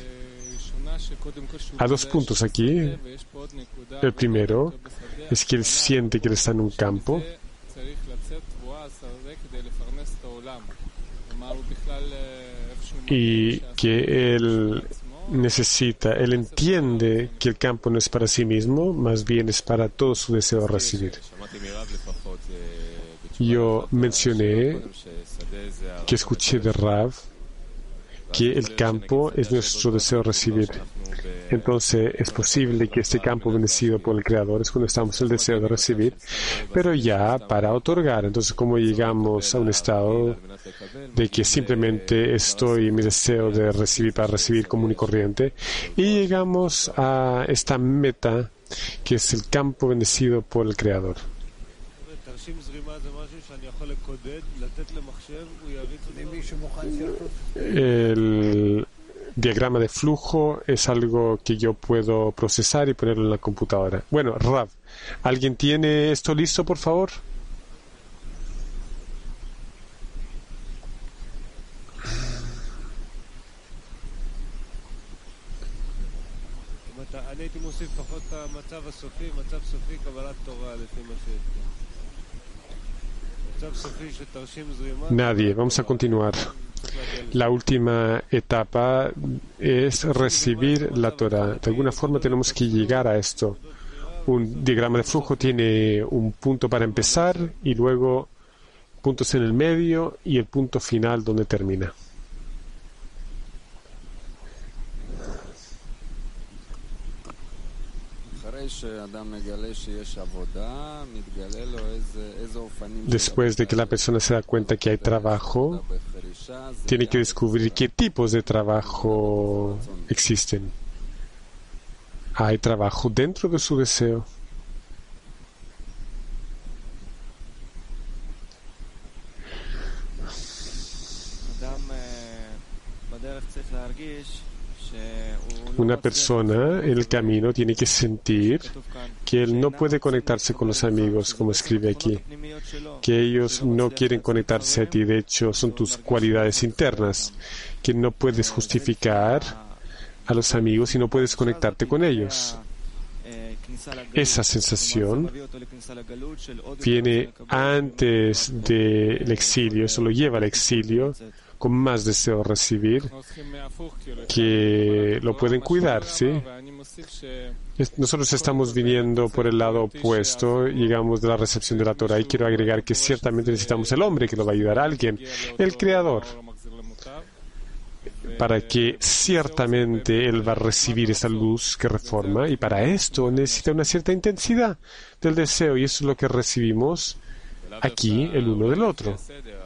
Hay dos puntos aquí. El primero es que él siente que él está en un campo y que él necesita, él entiende que el campo no es para sí mismo, más bien es para todo su deseo de recibir. Yo mencioné que escuché de Rav que el campo es nuestro deseo de recibir. Entonces es posible que este campo bendecido por el Creador es cuando estamos en el deseo de recibir, pero ya para otorgar. Entonces, ¿cómo llegamos a un estado de que simplemente estoy en mi deseo de recibir para recibir común y corriente? Y llegamos a esta meta que es el campo bendecido por el Creador. El diagrama de flujo es algo que yo puedo procesar y ponerlo en la computadora. Bueno, Rav, ¿alguien tiene esto listo, por favor? Nadie. Vamos a continuar. La última etapa es recibir la Torah. De alguna forma tenemos que llegar a esto. Un diagrama de flujo tiene un punto para empezar y luego puntos en el medio y el punto final donde termina. Después de que la persona se da cuenta que hay trabajo, tiene que descubrir qué tipos de trabajo existen. Hay trabajo dentro de su deseo. Una persona en el camino tiene que sentir que él no puede conectarse con los amigos, como escribe aquí, que ellos no quieren conectarse a ti, de hecho son tus cualidades internas, que no puedes justificar a los amigos y no puedes conectarte con ellos. Esa sensación viene antes del exilio, eso lo lleva al exilio con más deseo de recibir, que lo pueden cuidar, ¿sí? Nosotros estamos viniendo por el lado opuesto, llegamos de la recepción de la Torah, y quiero agregar que ciertamente necesitamos el hombre que lo va a ayudar a alguien, el Creador, para que ciertamente él va a recibir esa luz que reforma, y para esto necesita una cierta intensidad del deseo, y eso es lo que recibimos aquí el uno del otro.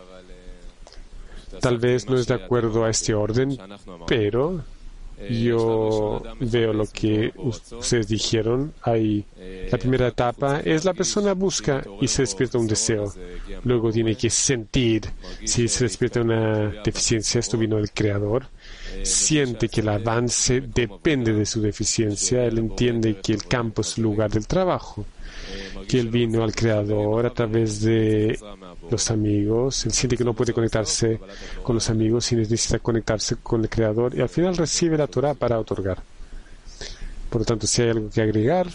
Tal vez no es de acuerdo a este orden, pero yo veo lo que ustedes dijeron. Hay, la primera etapa es la persona busca y se despierta un deseo. Luego tiene que sentir si se despierta una deficiencia. Esto vino del Creador. Siente que el avance depende de su deficiencia. Él entiende que el campo es el lugar del trabajo, que él vino al Creador a través de los amigos. Él siente que no puede conectarse con los amigos y necesita conectarse con el Creador, y al final recibe la Torah para otorgar. Por lo tanto, si hay algo que agregar,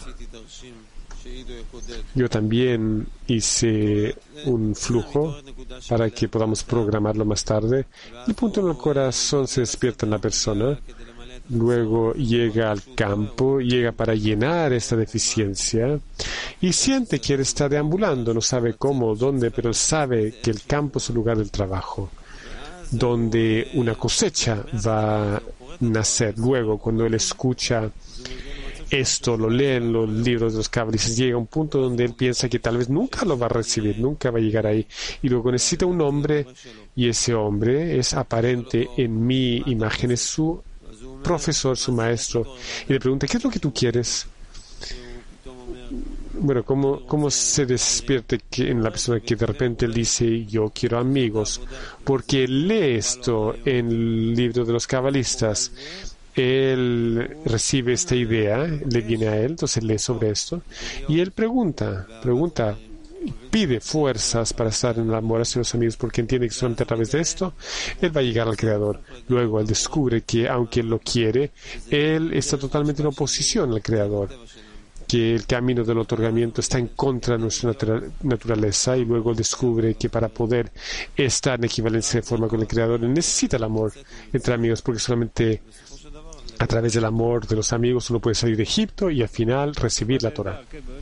yo también hice un flujo para que podamos programarlo más tarde. El punto en el corazón se despierta en la persona, luego llega al campo, llega para llenar esta deficiencia y siente que él está deambulando, no sabe cómo o dónde, pero él sabe que el campo es el lugar del trabajo, donde una cosecha va a nacer. Luego, cuando él escucha esto, lo lee en los libros de los cabalistas, llega a un punto donde él piensa que tal vez nunca lo va a recibir, nunca va a llegar ahí, y luego necesita un hombre, y ese hombre es aparente en mi imagen, es su profesor, su maestro, y le pregunta, ¿qué es lo que tú quieres? Bueno, ¿cómo, cómo se despierte que en la persona que de repente él dice, yo quiero amigos? Porque lee esto en el libro de los cabalistas. Él recibe esta idea, le viene a él, entonces lee sobre esto, y él pregunta, pregunta, pide fuerzas para estar en el amor hacia los amigos, porque entiende que solamente a través de esto él va a llegar al Creador. Luego él descubre que, aunque él lo quiere, él está totalmente en oposición al Creador, que el camino del otorgamiento está en contra de nuestra natura- naturaleza, y luego él descubre que para poder estar en equivalencia de forma con el Creador, él necesita el amor entre amigos, porque solamente a través del amor de los amigos uno puede salir de Egipto y al final recibir la Torah.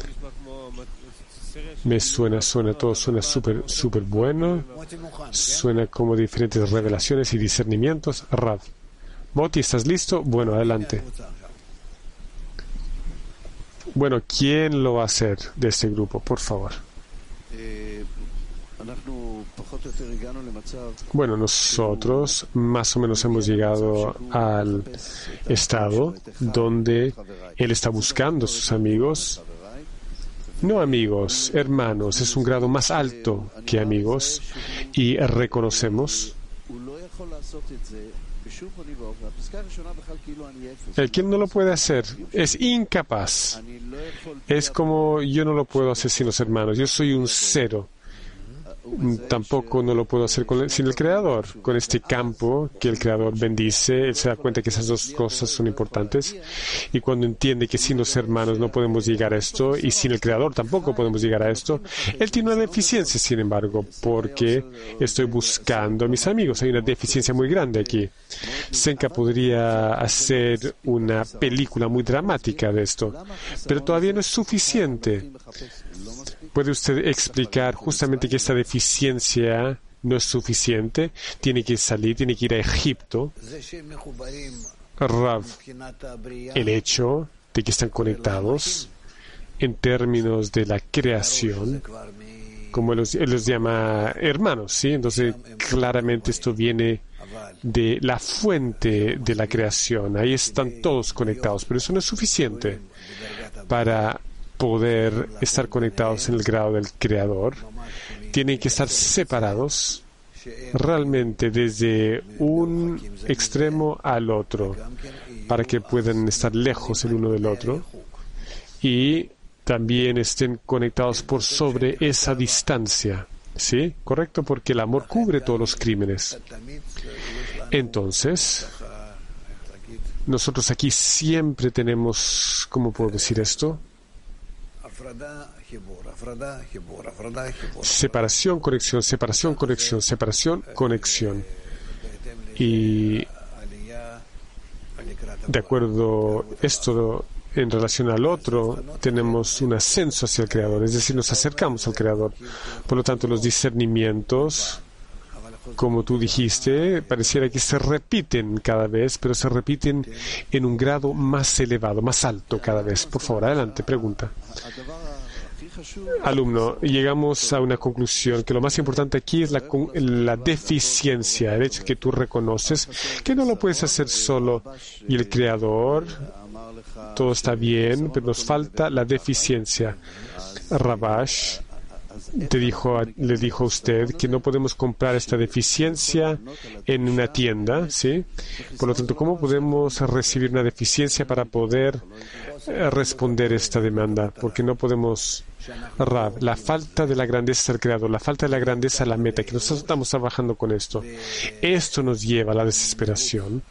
Me suena, suena, todo suena súper, súper bueno. Suena como diferentes revelaciones y discernimientos. Rav. Moti, ¿estás listo? Bueno, adelante. Bueno, ¿quién lo va a hacer de este grupo? Por favor. Bueno, nosotros más o menos hemos llegado al estado donde él está buscando a sus amigos. No amigos, hermanos, es un grado más alto que amigos, y reconocemos el que no lo puede hacer, es incapaz. Es como yo no lo puedo hacer sin los hermanos, yo soy un cero. Tampoco no lo puedo hacer con el, sin el Creador. Con este campo que el Creador bendice, él se da cuenta que esas dos cosas son importantes, y cuando entiende que sin los hermanos no podemos llegar a esto, y sin el Creador tampoco podemos llegar a esto, él tiene una deficiencia, sin embargo, porque estoy buscando a mis amigos. Hay una deficiencia muy grande aquí. Senka podría hacer una película muy dramática de esto, pero todavía no es suficiente. ¿Puede usted explicar justamente que esta deficiencia no es suficiente? Tiene que salir, tiene que ir a Egipto. Rav, el hecho de que están conectados en términos de la creación, como él los, él los llama hermanos, ¿sí? Entonces, claramente esto viene de la fuente de la creación. Ahí están todos conectados, pero eso no es suficiente para poder estar conectados en el grado del Creador. Tienen que estar separados realmente desde un extremo al otro, para que puedan estar lejos el uno del otro y también estén conectados por sobre esa distancia. ¿Sí? ¿Correcto? Porque el amor cubre todos los crímenes. Entonces, nosotros aquí siempre tenemos, ¿cómo puedo decir esto? Separación, conexión, separación, conexión, separación, conexión. Y de acuerdo a esto, en relación al otro, tenemos un ascenso hacia el Creador, es decir, nos acercamos al Creador. Por lo tanto, los discernimientos, como tú dijiste, pareciera que se repiten cada vez, pero se repiten en un grado más elevado, más alto cada vez. Por favor, adelante, pregunta. Alumno, llegamos a una conclusión que lo más importante aquí es la, la deficiencia, el hecho que tú reconoces que no lo puedes hacer solo, y el Creador, todo está bien, pero nos falta la deficiencia. Rabash te dijo, le dijo a usted que no podemos comprar esta deficiencia en una tienda, ¿sí? Por lo tanto, ¿cómo podemos recibir una deficiencia para poder eh, responder esta demanda? Porque no podemos... Rab, la falta de la grandeza del Creador, la falta de la grandeza de la meta, que nosotros estamos trabajando con esto, esto nos lleva a la desesperación,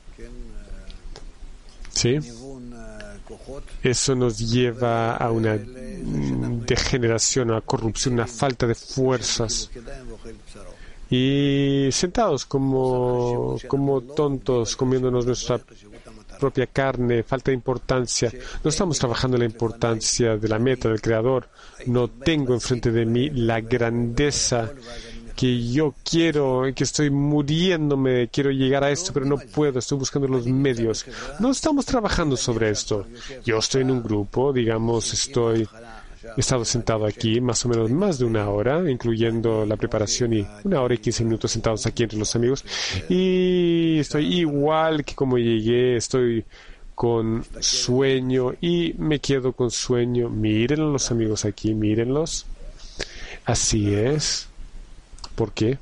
¿sí? Eso nos lleva a una degeneración, a una corrupción, una falta de fuerzas. Y sentados como, como tontos, comiéndonos nuestra propia carne, falta de importancia. No estamos trabajando en la importancia de la meta del Creador. No tengo enfrente de mí la grandeza que yo quiero, que estoy muriéndome, quiero llegar a esto, pero no puedo, estoy buscando los medios. No estamos trabajando sobre esto. Yo estoy en un grupo, digamos, estoy, he estado sentado aquí más o menos más de una hora, incluyendo la preparación, y una hora y quince minutos sentados aquí entre los amigos, y estoy igual que como llegué, estoy con sueño y me quedo con sueño. Miren los amigos aquí, mírenlos. Así es. ¿Por qué?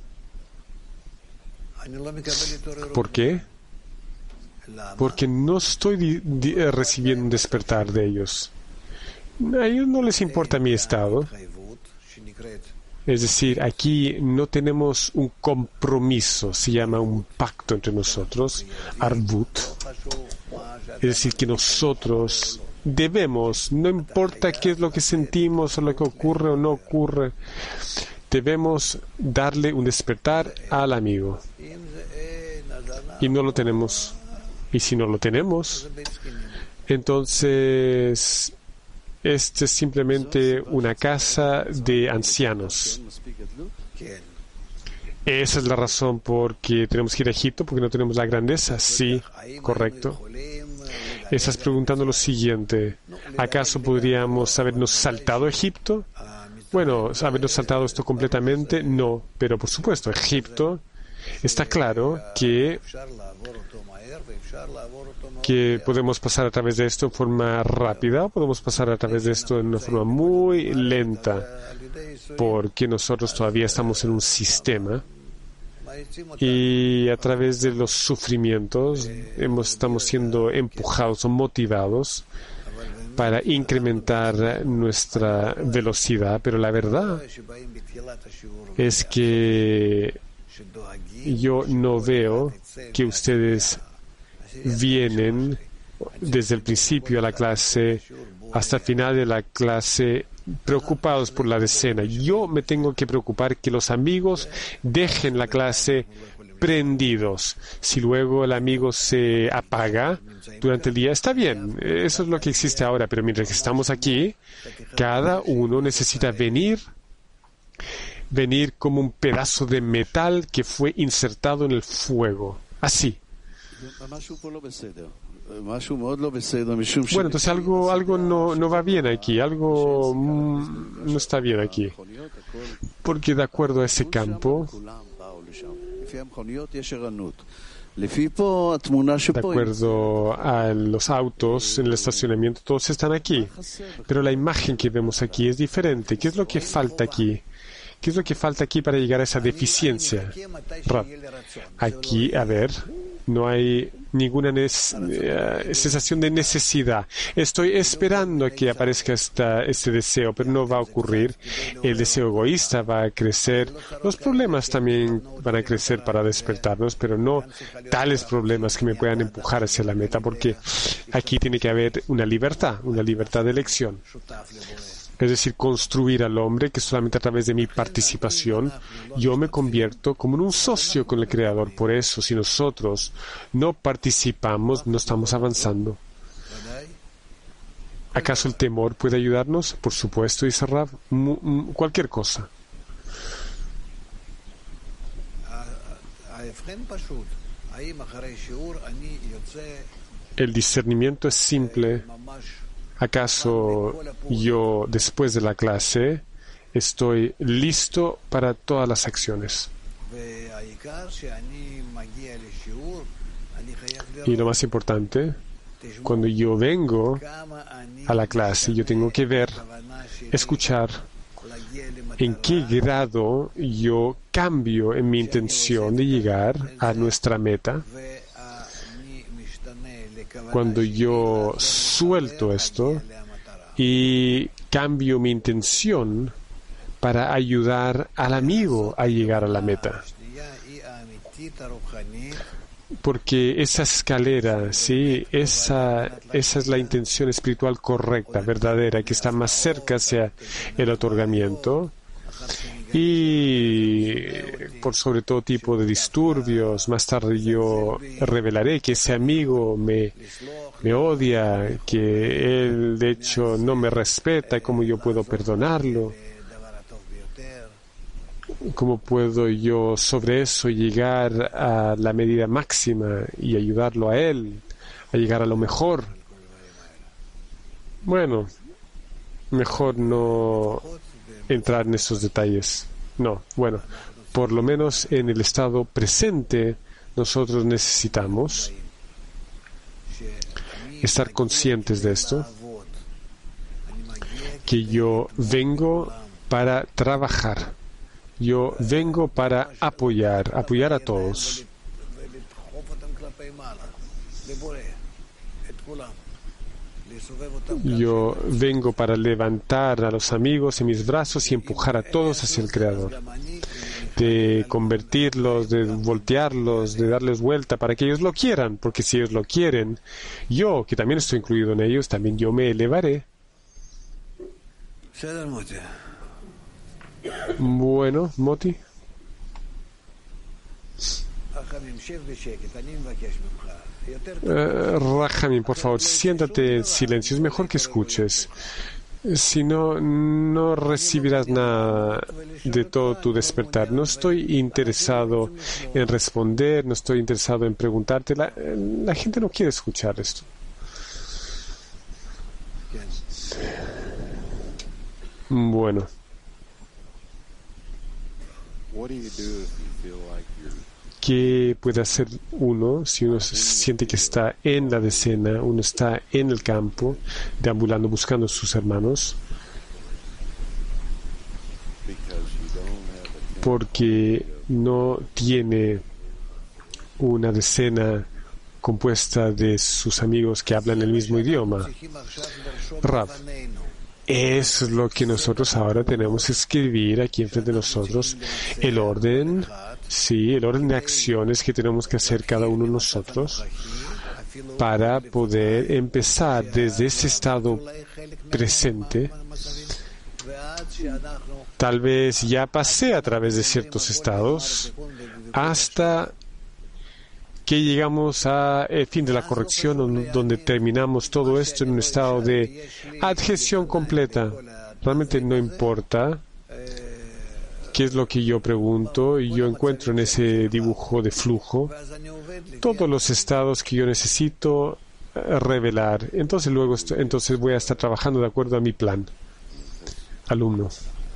¿Por qué? Porque no estoy di- di- recibiendo un despertar de ellos. A ellos no les importa mi estado. Es decir, aquí no tenemos un compromiso, se llama un pacto entre nosotros, Arvut. Es decir, que nosotros debemos, no importa qué es lo que sentimos o lo que ocurre o no ocurre, debemos darle un despertar al amigo. Y no lo tenemos. Y si no lo tenemos, entonces este es simplemente una casa de ancianos. Esa es la razón por que tenemos que ir a Egipto, porque no tenemos la grandeza. Sí, correcto. Estás preguntando lo siguiente: ¿acaso podríamos habernos saltado a Egipto? Bueno, habernos saltado esto completamente, no. Pero por supuesto, Egipto, está claro que que podemos pasar a través de esto en forma rápida o podemos pasar a través de esto en una forma muy lenta, porque nosotros todavía estamos en un sistema y a través de los sufrimientos hemos, estamos siendo empujados o motivados para incrementar nuestra velocidad, pero la verdad es que yo no veo que ustedes vienen desde el principio a la clase hasta el final de la clase preocupados por la decena. Yo me tengo que preocupar que los amigos dejen la clase prendidos. Si luego el amigo se apaga durante el día, está bien. Eso es lo que existe ahora. Pero mientras que estamos aquí, cada uno necesita venir venir como un pedazo de metal que fue insertado en el fuego. Así. Bueno, entonces algo, algo no, no va bien aquí, algo mm, no está bien aquí. Porque de acuerdo a ese campo, de acuerdo a los autos en el estacionamiento, todos están aquí. Pero la imagen que vemos aquí es diferente. ¿Qué es lo que falta aquí? ¿Qué es lo que falta aquí para llegar a esa deficiencia? Rab, aquí, a ver, no hay ninguna uh, sensación de necesidad. Estoy esperando a que aparezca esta, este deseo, pero no va a ocurrir. El deseo egoísta va a crecer. Los problemas también van a crecer para despertarnos, pero no tales problemas que me puedan empujar hacia la meta, porque aquí tiene que haber una libertad, una libertad de elección. Es decir, construir al hombre que solamente a través de mi participación yo me convierto como en un socio con el Creador. Por eso, si nosotros no participamos, no estamos avanzando. ¿Acaso el temor puede ayudarnos? Por supuesto, dice Rav, cualquier cosa. El discernimiento es simple. ¿Acaso yo, después de la clase, estoy listo para todas las acciones? Y lo más importante, cuando yo vengo a la clase, yo tengo que ver, escuchar en qué grado yo cambio en mi intención de llegar a nuestra meta. Cuando yo suelto esto y cambio mi intención para ayudar al amigo a llegar a la meta. Porque esa escalera, sí, esa, esa es la intención espiritual correcta, verdadera, que está más cerca hacia el otorgamiento. Y por sobre todo tipo de disturbios, más tarde yo revelaré que ese amigo me, me odia, que él de hecho no me respeta, cómo yo puedo perdonarlo, cómo puedo yo sobre eso llegar a la medida máxima y ayudarlo a él, a llegar a lo mejor. Bueno, mejor no entrar en esos detalles. No, bueno, por lo menos en el estado presente nosotros necesitamos estar conscientes de esto, que yo vengo para trabajar, yo vengo para apoyar, apoyar a todos. Yo vengo para levantar a los amigos en mis brazos y empujar a todos hacia el Creador, de convertirlos, de voltearlos, de darles vuelta para que ellos lo quieran, porque si ellos lo quieren, yo, que también estoy incluido en ellos, también yo me elevaré. Bueno, Moti. Uh, Rahamim, por favor, siéntate en silencio. Es mejor que escuches. Si no, no recibirás nada de todo tu despertar. No estoy interesado en responder, no estoy interesado en preguntarte. La, la gente no quiere escuchar esto. Bueno. ¿Qué puede hacer uno si uno siente que está en la decena, uno está en el campo, deambulando, buscando a sus hermanos? Porque no tiene una decena compuesta de sus amigos que hablan el mismo idioma. Rav, eso es lo que nosotros ahora tenemos que escribir aquí enfrente de nosotros, el orden. Sí, el orden de acciones que tenemos que hacer cada uno de nosotros para poder empezar desde ese estado presente. Tal vez ya pasé a través de ciertos estados hasta que llegamos al fin de la corrección, donde terminamos todo esto en un estado de adhesión completa. Realmente no importa qué es lo que yo pregunto, y yo encuentro en ese dibujo de flujo todos los estados que yo necesito revelar. Entonces luego estoy, entonces voy a estar trabajando de acuerdo a mi plan. Alumno.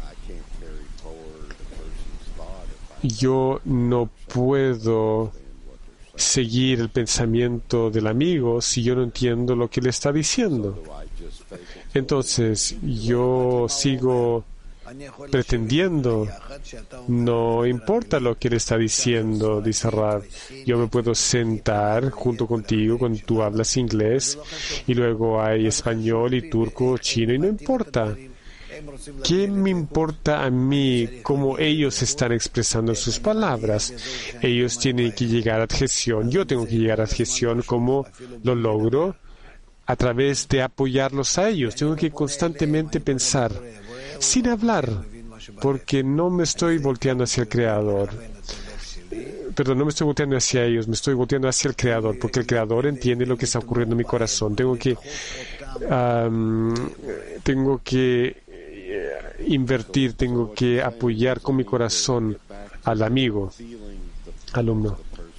Yo no puedo seguir el pensamiento del amigo si yo no entiendo lo que le está diciendo. Entonces yo sigo pretendiendo, no importa lo que él está diciendo, dice Rav. Yo me puedo sentar junto contigo cuando tú hablas inglés, y luego hay español y turco, chino, y no importa. ¿Qué me importa a mí cómo ellos están expresando sus palabras? Ellos tienen que llegar a adhesión, yo tengo que llegar a adhesión. ¿Cómo lo logro? A través de apoyarlos a ellos. Tengo que constantemente pensar sin hablar, porque no me estoy volteando hacia el Creador. Perdón, no me estoy volteando hacia ellos, me estoy volteando hacia el Creador, porque el Creador entiende lo que está ocurriendo en mi corazón. Tengo que, um, tengo que invertir, tengo que apoyar con mi corazón al amigo, alumno.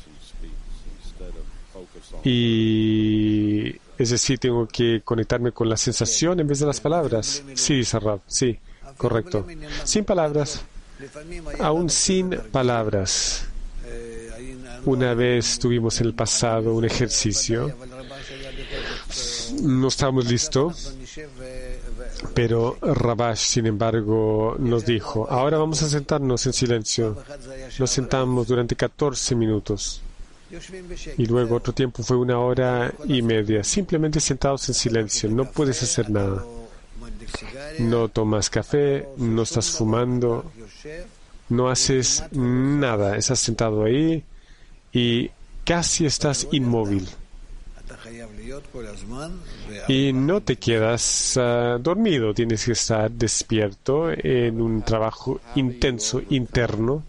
Y es decir, tengo que conectarme con la sensación en vez de las palabras. Sí, dice Rav, sí, correcto. Sin palabras, aún sin palabras. Una vez tuvimos en el pasado un ejercicio, no estábamos listos, pero Rabash, sin embargo, nos dijo: ahora vamos a sentarnos en silencio. Nos sentamos durante catorce minutos. Y luego otro tiempo fue una hora y media, simplemente sentados en silencio. No puedes hacer nada. No tomas café, no estás fumando, no haces nada. Estás sentado ahí y casi estás inmóvil. Y no te quedas uh, dormido, tienes que estar despierto en un trabajo intenso interno.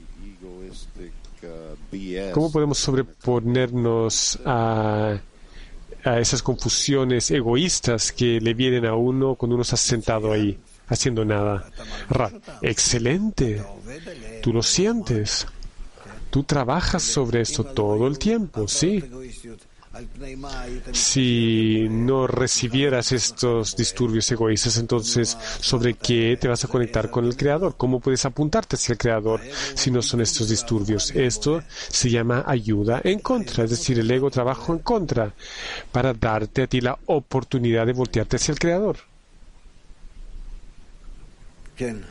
¿Cómo podemos sobreponernos a, a esas confusiones egoístas que le vienen a uno cuando uno está sentado ahí, haciendo nada? Ra, excelente. Tú lo sientes. Tú trabajas sobre esto todo el tiempo, ¿sí? Si no recibieras estos disturbios egoístas, entonces, ¿sobre qué te vas a conectar con el Creador? ¿Cómo puedes apuntarte hacia el Creador si no son estos disturbios? Esto se llama ayuda en contra, es decir, el ego trabaja en contra para darte a ti la oportunidad de voltearte hacia el Creador. ¿Quién?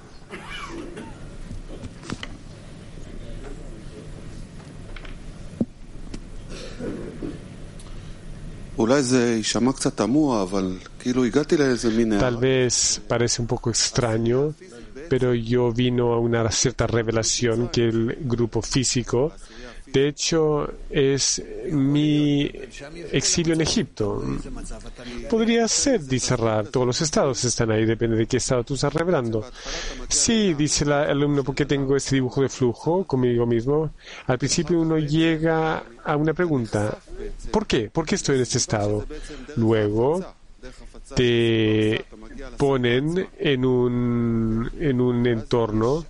Tal vez parece un poco extraño, pero yo vino a una cierta revelación que el grupo físico, de hecho, es mi exilio en Egipto. Podría ser, dice Rab, todos los estados están ahí, depende de qué estado tú estás revelando. Sí, dice el alumno, porque tengo este dibujo de flujo conmigo mismo. Al principio uno llega a una pregunta, ¿por qué? ¿Por qué estoy en este estado? Luego te ponen en un, en un entorno,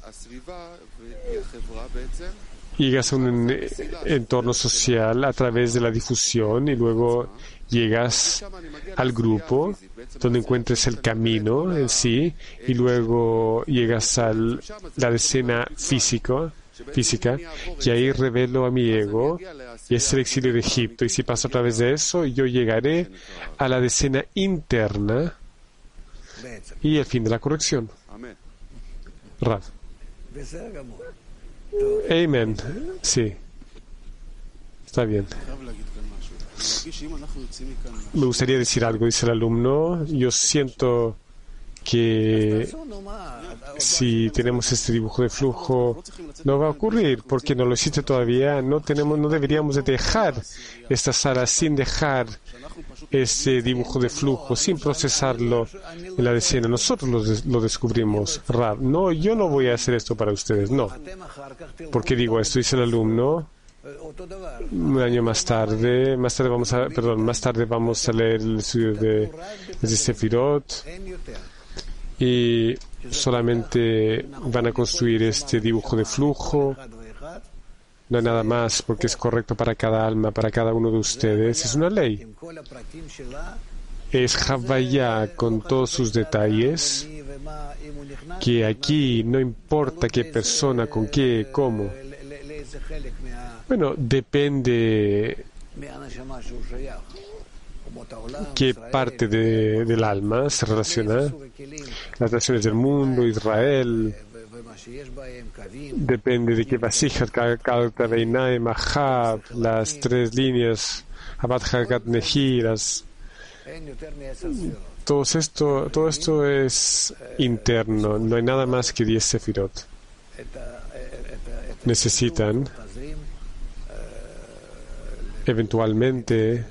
llegas a un entorno social a través de la difusión y luego llegas al grupo donde encuentres el camino en sí y luego llegas a la escena físico, física y ahí revelo a mi ego y es el exilio de Egipto y si paso a través de eso yo llegaré a la escena interna y el fin de la corrección. Rav. Amén. Sí. Está bien. Me gustaría decir algo, dice el alumno. Yo siento que si tenemos este dibujo de flujo no va a ocurrir porque no lo hiciste todavía. No tenemos, no deberíamos de dejar esta sala sin dejar ese dibujo de flujo, sin procesarlo en la decena. Nosotros lo, des lo descubrimos. Rab, no, yo no voy a hacer esto para ustedes, no. ¿Por qué digo esto? Dice el alumno. Un año más tarde, más tarde vamos a, perdón, más tarde vamos a leer el estudio de, de Sefirot y solamente van a construir este dibujo de flujo. No hay nada más porque es correcto para cada alma, para cada uno de ustedes. Es una ley. Es Havaya con todos sus detalles, que aquí no importa qué persona, con qué, cómo. Bueno, depende qué parte de, del alma se relaciona. Las naciones del mundo, Israel, depende de qué vasijas, Kalta Veinai, Mahab, las tres líneas, Abad Hagat Nehi, las todo esto, todo esto es interno, no hay nada más que diez sefirot. Necesitan eventualmente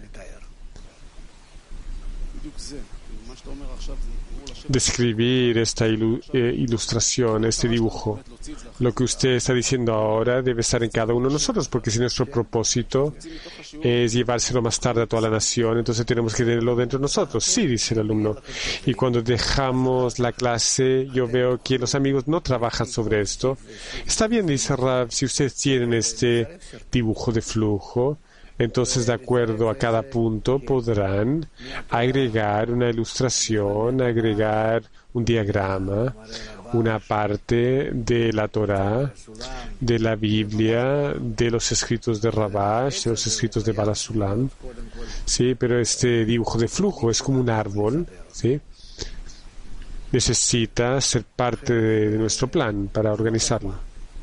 describir esta ilu eh, ilustración, este dibujo. Lo que usted está diciendo ahora debe estar en cada uno de nosotros, porque si nuestro propósito es llevárselo más tarde a toda la nación, entonces tenemos que tenerlo dentro de nosotros. Sí, dice el alumno. Y cuando dejamos la clase, yo veo que los amigos no trabajan sobre esto. Está bien, dice Rav, si ustedes tienen este dibujo de flujo, entonces, de acuerdo a cada punto, podrán agregar una ilustración, agregar un diagrama, una parte de la Torá, de la Biblia, de los escritos de Rabash, de los escritos de Balasulam. Sí, pero este dibujo de flujo es como un árbol, ¿sí? Necesita ser parte de, de nuestro plan para organizarlo.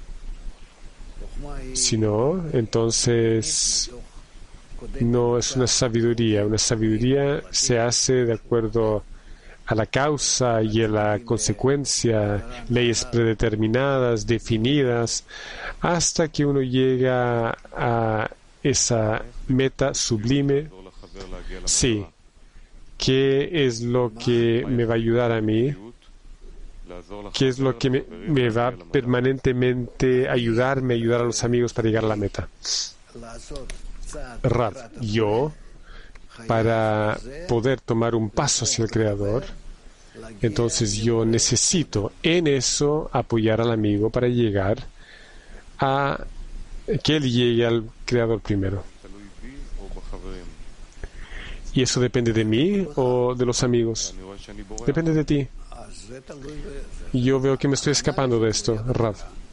Si no, entonces no es una sabiduría. Una sabiduría se hace de acuerdo a la causa y a la consecuencia, leyes predeterminadas, definidas, hasta que uno llega a esa meta sublime. Sí, ¿qué es lo que me va a ayudar a mí? ¿Qué es lo que me, me va permanentemente a ayudarme, a ayudar a los amigos para llegar a la meta? Rav, yo, para poder tomar un paso hacia el Creador, entonces yo necesito en eso apoyar al amigo para llegar a que él llegue al Creador primero. ¿Y eso depende de mí o de los amigos? Depende de ti. Y yo veo que me estoy escapando de esto, Rav.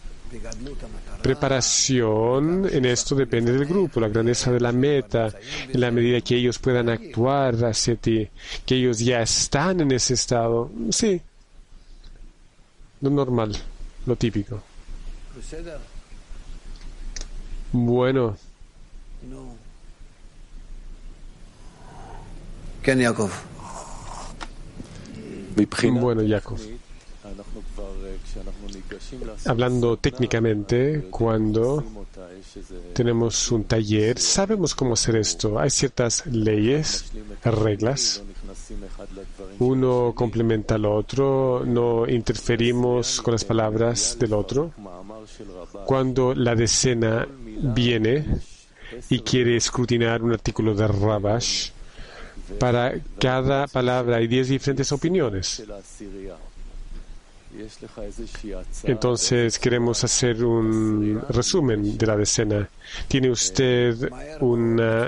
Preparación en esto depende del grupo, la grandeza de la meta, en la medida que ellos puedan actuar hacia ti, que ellos ya están en ese estado. Sí, lo normal, lo típico. Bueno. Bueno, Jacob. Hablando técnicamente, cuando tenemos un taller, sabemos cómo hacer esto. Hay ciertas leyes, reglas. Uno complementa al otro, no interferimos con las palabras del otro. Cuando la decena viene y quiere escrutinar un artículo de Rabash, para cada palabra hay diez diferentes opiniones. Entonces queremos hacer un resumen de la decena. ¿Tiene usted una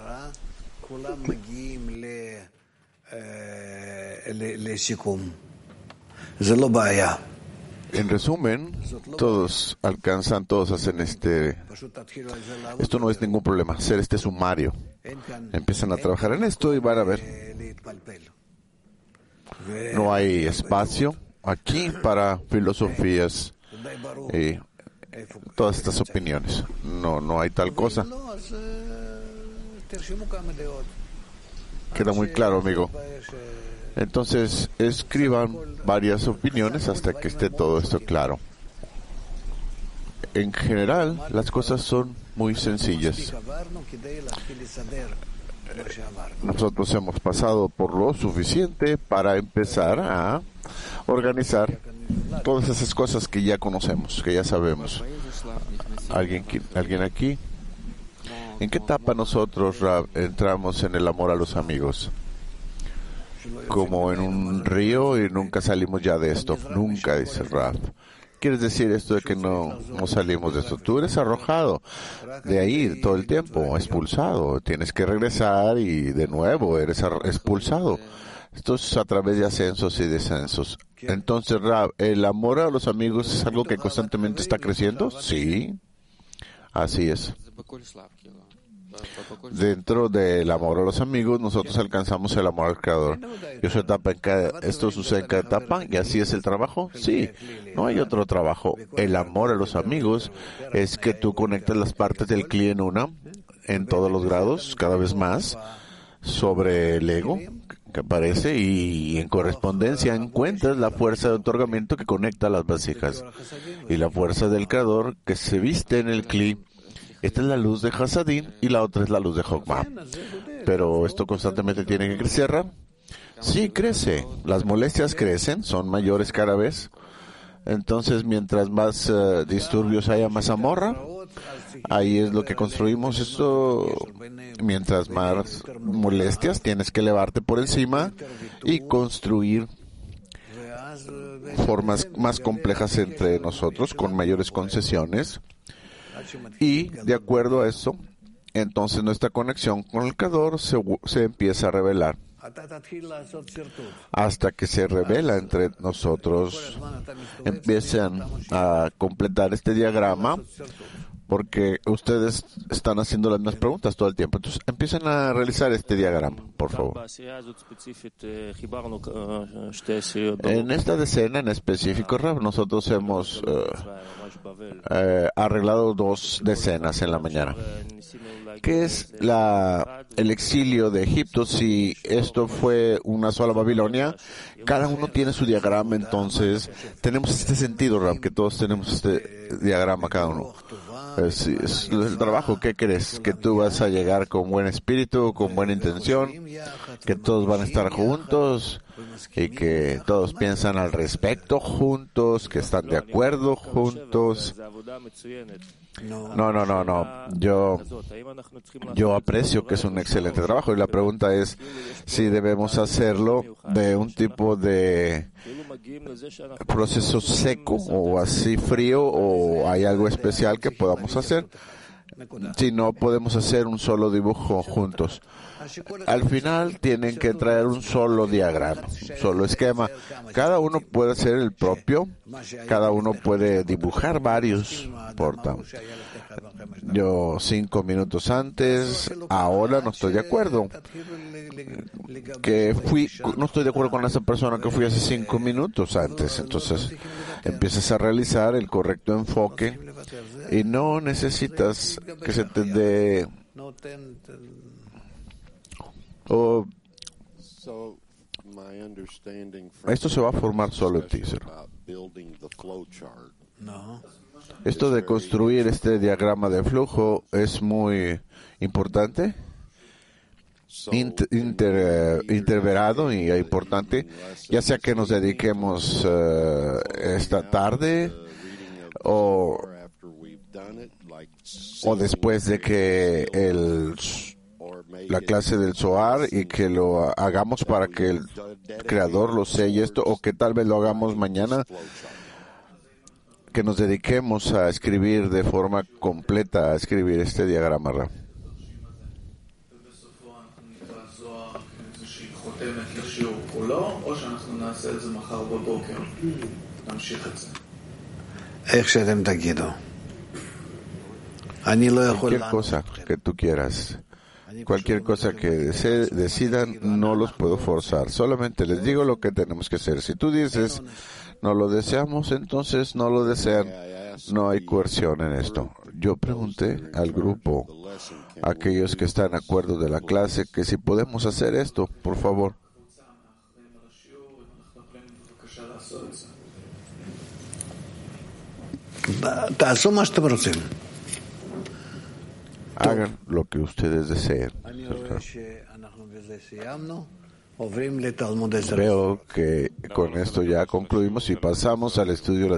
En resumen, todos alcanzan, todos hacen este... Esto no es ningún problema, hacer este sumario. Empiezan a trabajar en esto y van a ver. No hay espacio aquí para filosofías y todas estas opiniones. No, no hay tal cosa. Queda muy claro, amigo. Entonces, escriban varias opiniones hasta que esté todo esto claro. En general, las cosas son muy sencillas. Nosotros hemos pasado por lo suficiente para empezar a organizar todas esas cosas que ya conocemos, que ya sabemos. ¿Alguien, alguien aquí? ¿En qué etapa nosotros, Rab, entramos en el amor a los amigos? Como en un río y nunca salimos ya de esto. Nunca, dice Rab. ¿Quieres decir esto de que no, no salimos de esto? Tú eres arrojado de ahí todo el tiempo, expulsado. Tienes que regresar y de nuevo eres expulsado. Esto es a través de ascensos y descensos. Entonces, Rab, ¿el amor a los amigos es algo que constantemente está creciendo? Sí, así es. Dentro del amor a los amigos, nosotros alcanzamos el amor al Creador. Y eso etapa en cada, esto sucede en cada etapa, y así es el trabajo. Sí, no hay otro trabajo. El amor a los amigos es que tú conectas las partes del Kli en una, en todos los grados, cada vez más, sobre el ego que aparece, y en correspondencia encuentras la fuerza de otorgamiento que conecta las vasijas y la fuerza del Creador que se viste en el Kli. Esta es la luz de Hasadín y la otra es la luz de Jokma. Pero esto constantemente tiene que crecer, ¿verdad? Sí, crece. Las molestias crecen, son mayores cada vez. Entonces, mientras más uh, disturbios haya, más amor. Ahí es lo que construimos. Esto, mientras más molestias, tienes que elevarte por encima y construir formas más complejas entre nosotros, con mayores concesiones. Y de acuerdo a eso, entonces nuestra conexión con el Creador se, se empieza a revelar. Hasta que se revela entre nosotros, empiezan a completar este diagrama, porque ustedes están haciendo las mismas preguntas todo el tiempo. Entonces, empiezan a realizar este diagrama, por favor. En esta decena en específico, Rab, nosotros hemos uh, uh, arreglado dos decenas en la mañana. ¿Qué es la, el exilio de Egipto? Si esto fue una sola Babilonia, cada uno tiene su diagrama, entonces tenemos este sentido, Rab, que todos tenemos este diagrama cada uno. Es, es el trabajo. ¿Qué crees? ¿Que tú vas a llegar con buen espíritu, con buena intención? ¿Que todos van a estar juntos? ¿Y que todos piensan al respecto juntos? ¿Que están de acuerdo juntos? No, no, no, no. Yo, yo aprecio que es un excelente trabajo, y la pregunta es si debemos hacerlo de un tipo de proceso seco o así frío, o hay algo especial que podamos hacer. si no podemos hacer un solo dibujo juntos. Al final tienen que traer un solo diagrama, un solo esquema. Cada uno puede hacer el propio, cada uno puede dibujar varios. Por tanto, yo cinco minutos antes, ahora no estoy de acuerdo. Que fui, no estoy de acuerdo con esa persona que fui hace cinco minutos antes. Entonces empiezas a realizar el correcto enfoque y no necesitas que se te dé o esto se va a formar solo en ti. Esto de construir este diagrama de flujo es muy importante, inter, inter, interverado y importante, ya sea que nos dediquemos uh, esta tarde o, o después de que el la clase del Zohar y que lo hagamos para que el creador lo selle esto, o que tal vez lo hagamos mañana, que nos dediquemos a escribir de forma completa, a escribir este diagrama. Cualquier cosa que tú quieras, cualquier cosa que dese, decidan, no los puedo forzar. Solamente les digo lo que tenemos que hacer. Si tú dices, no lo deseamos, entonces no lo desean. No hay coerción en esto. Yo pregunté al grupo, aquellos que están de acuerdo de la clase, que si podemos hacer esto, por favor. Hagan lo que ustedes deseen. Veo que con esto ya concluimos y pasamos al estudio.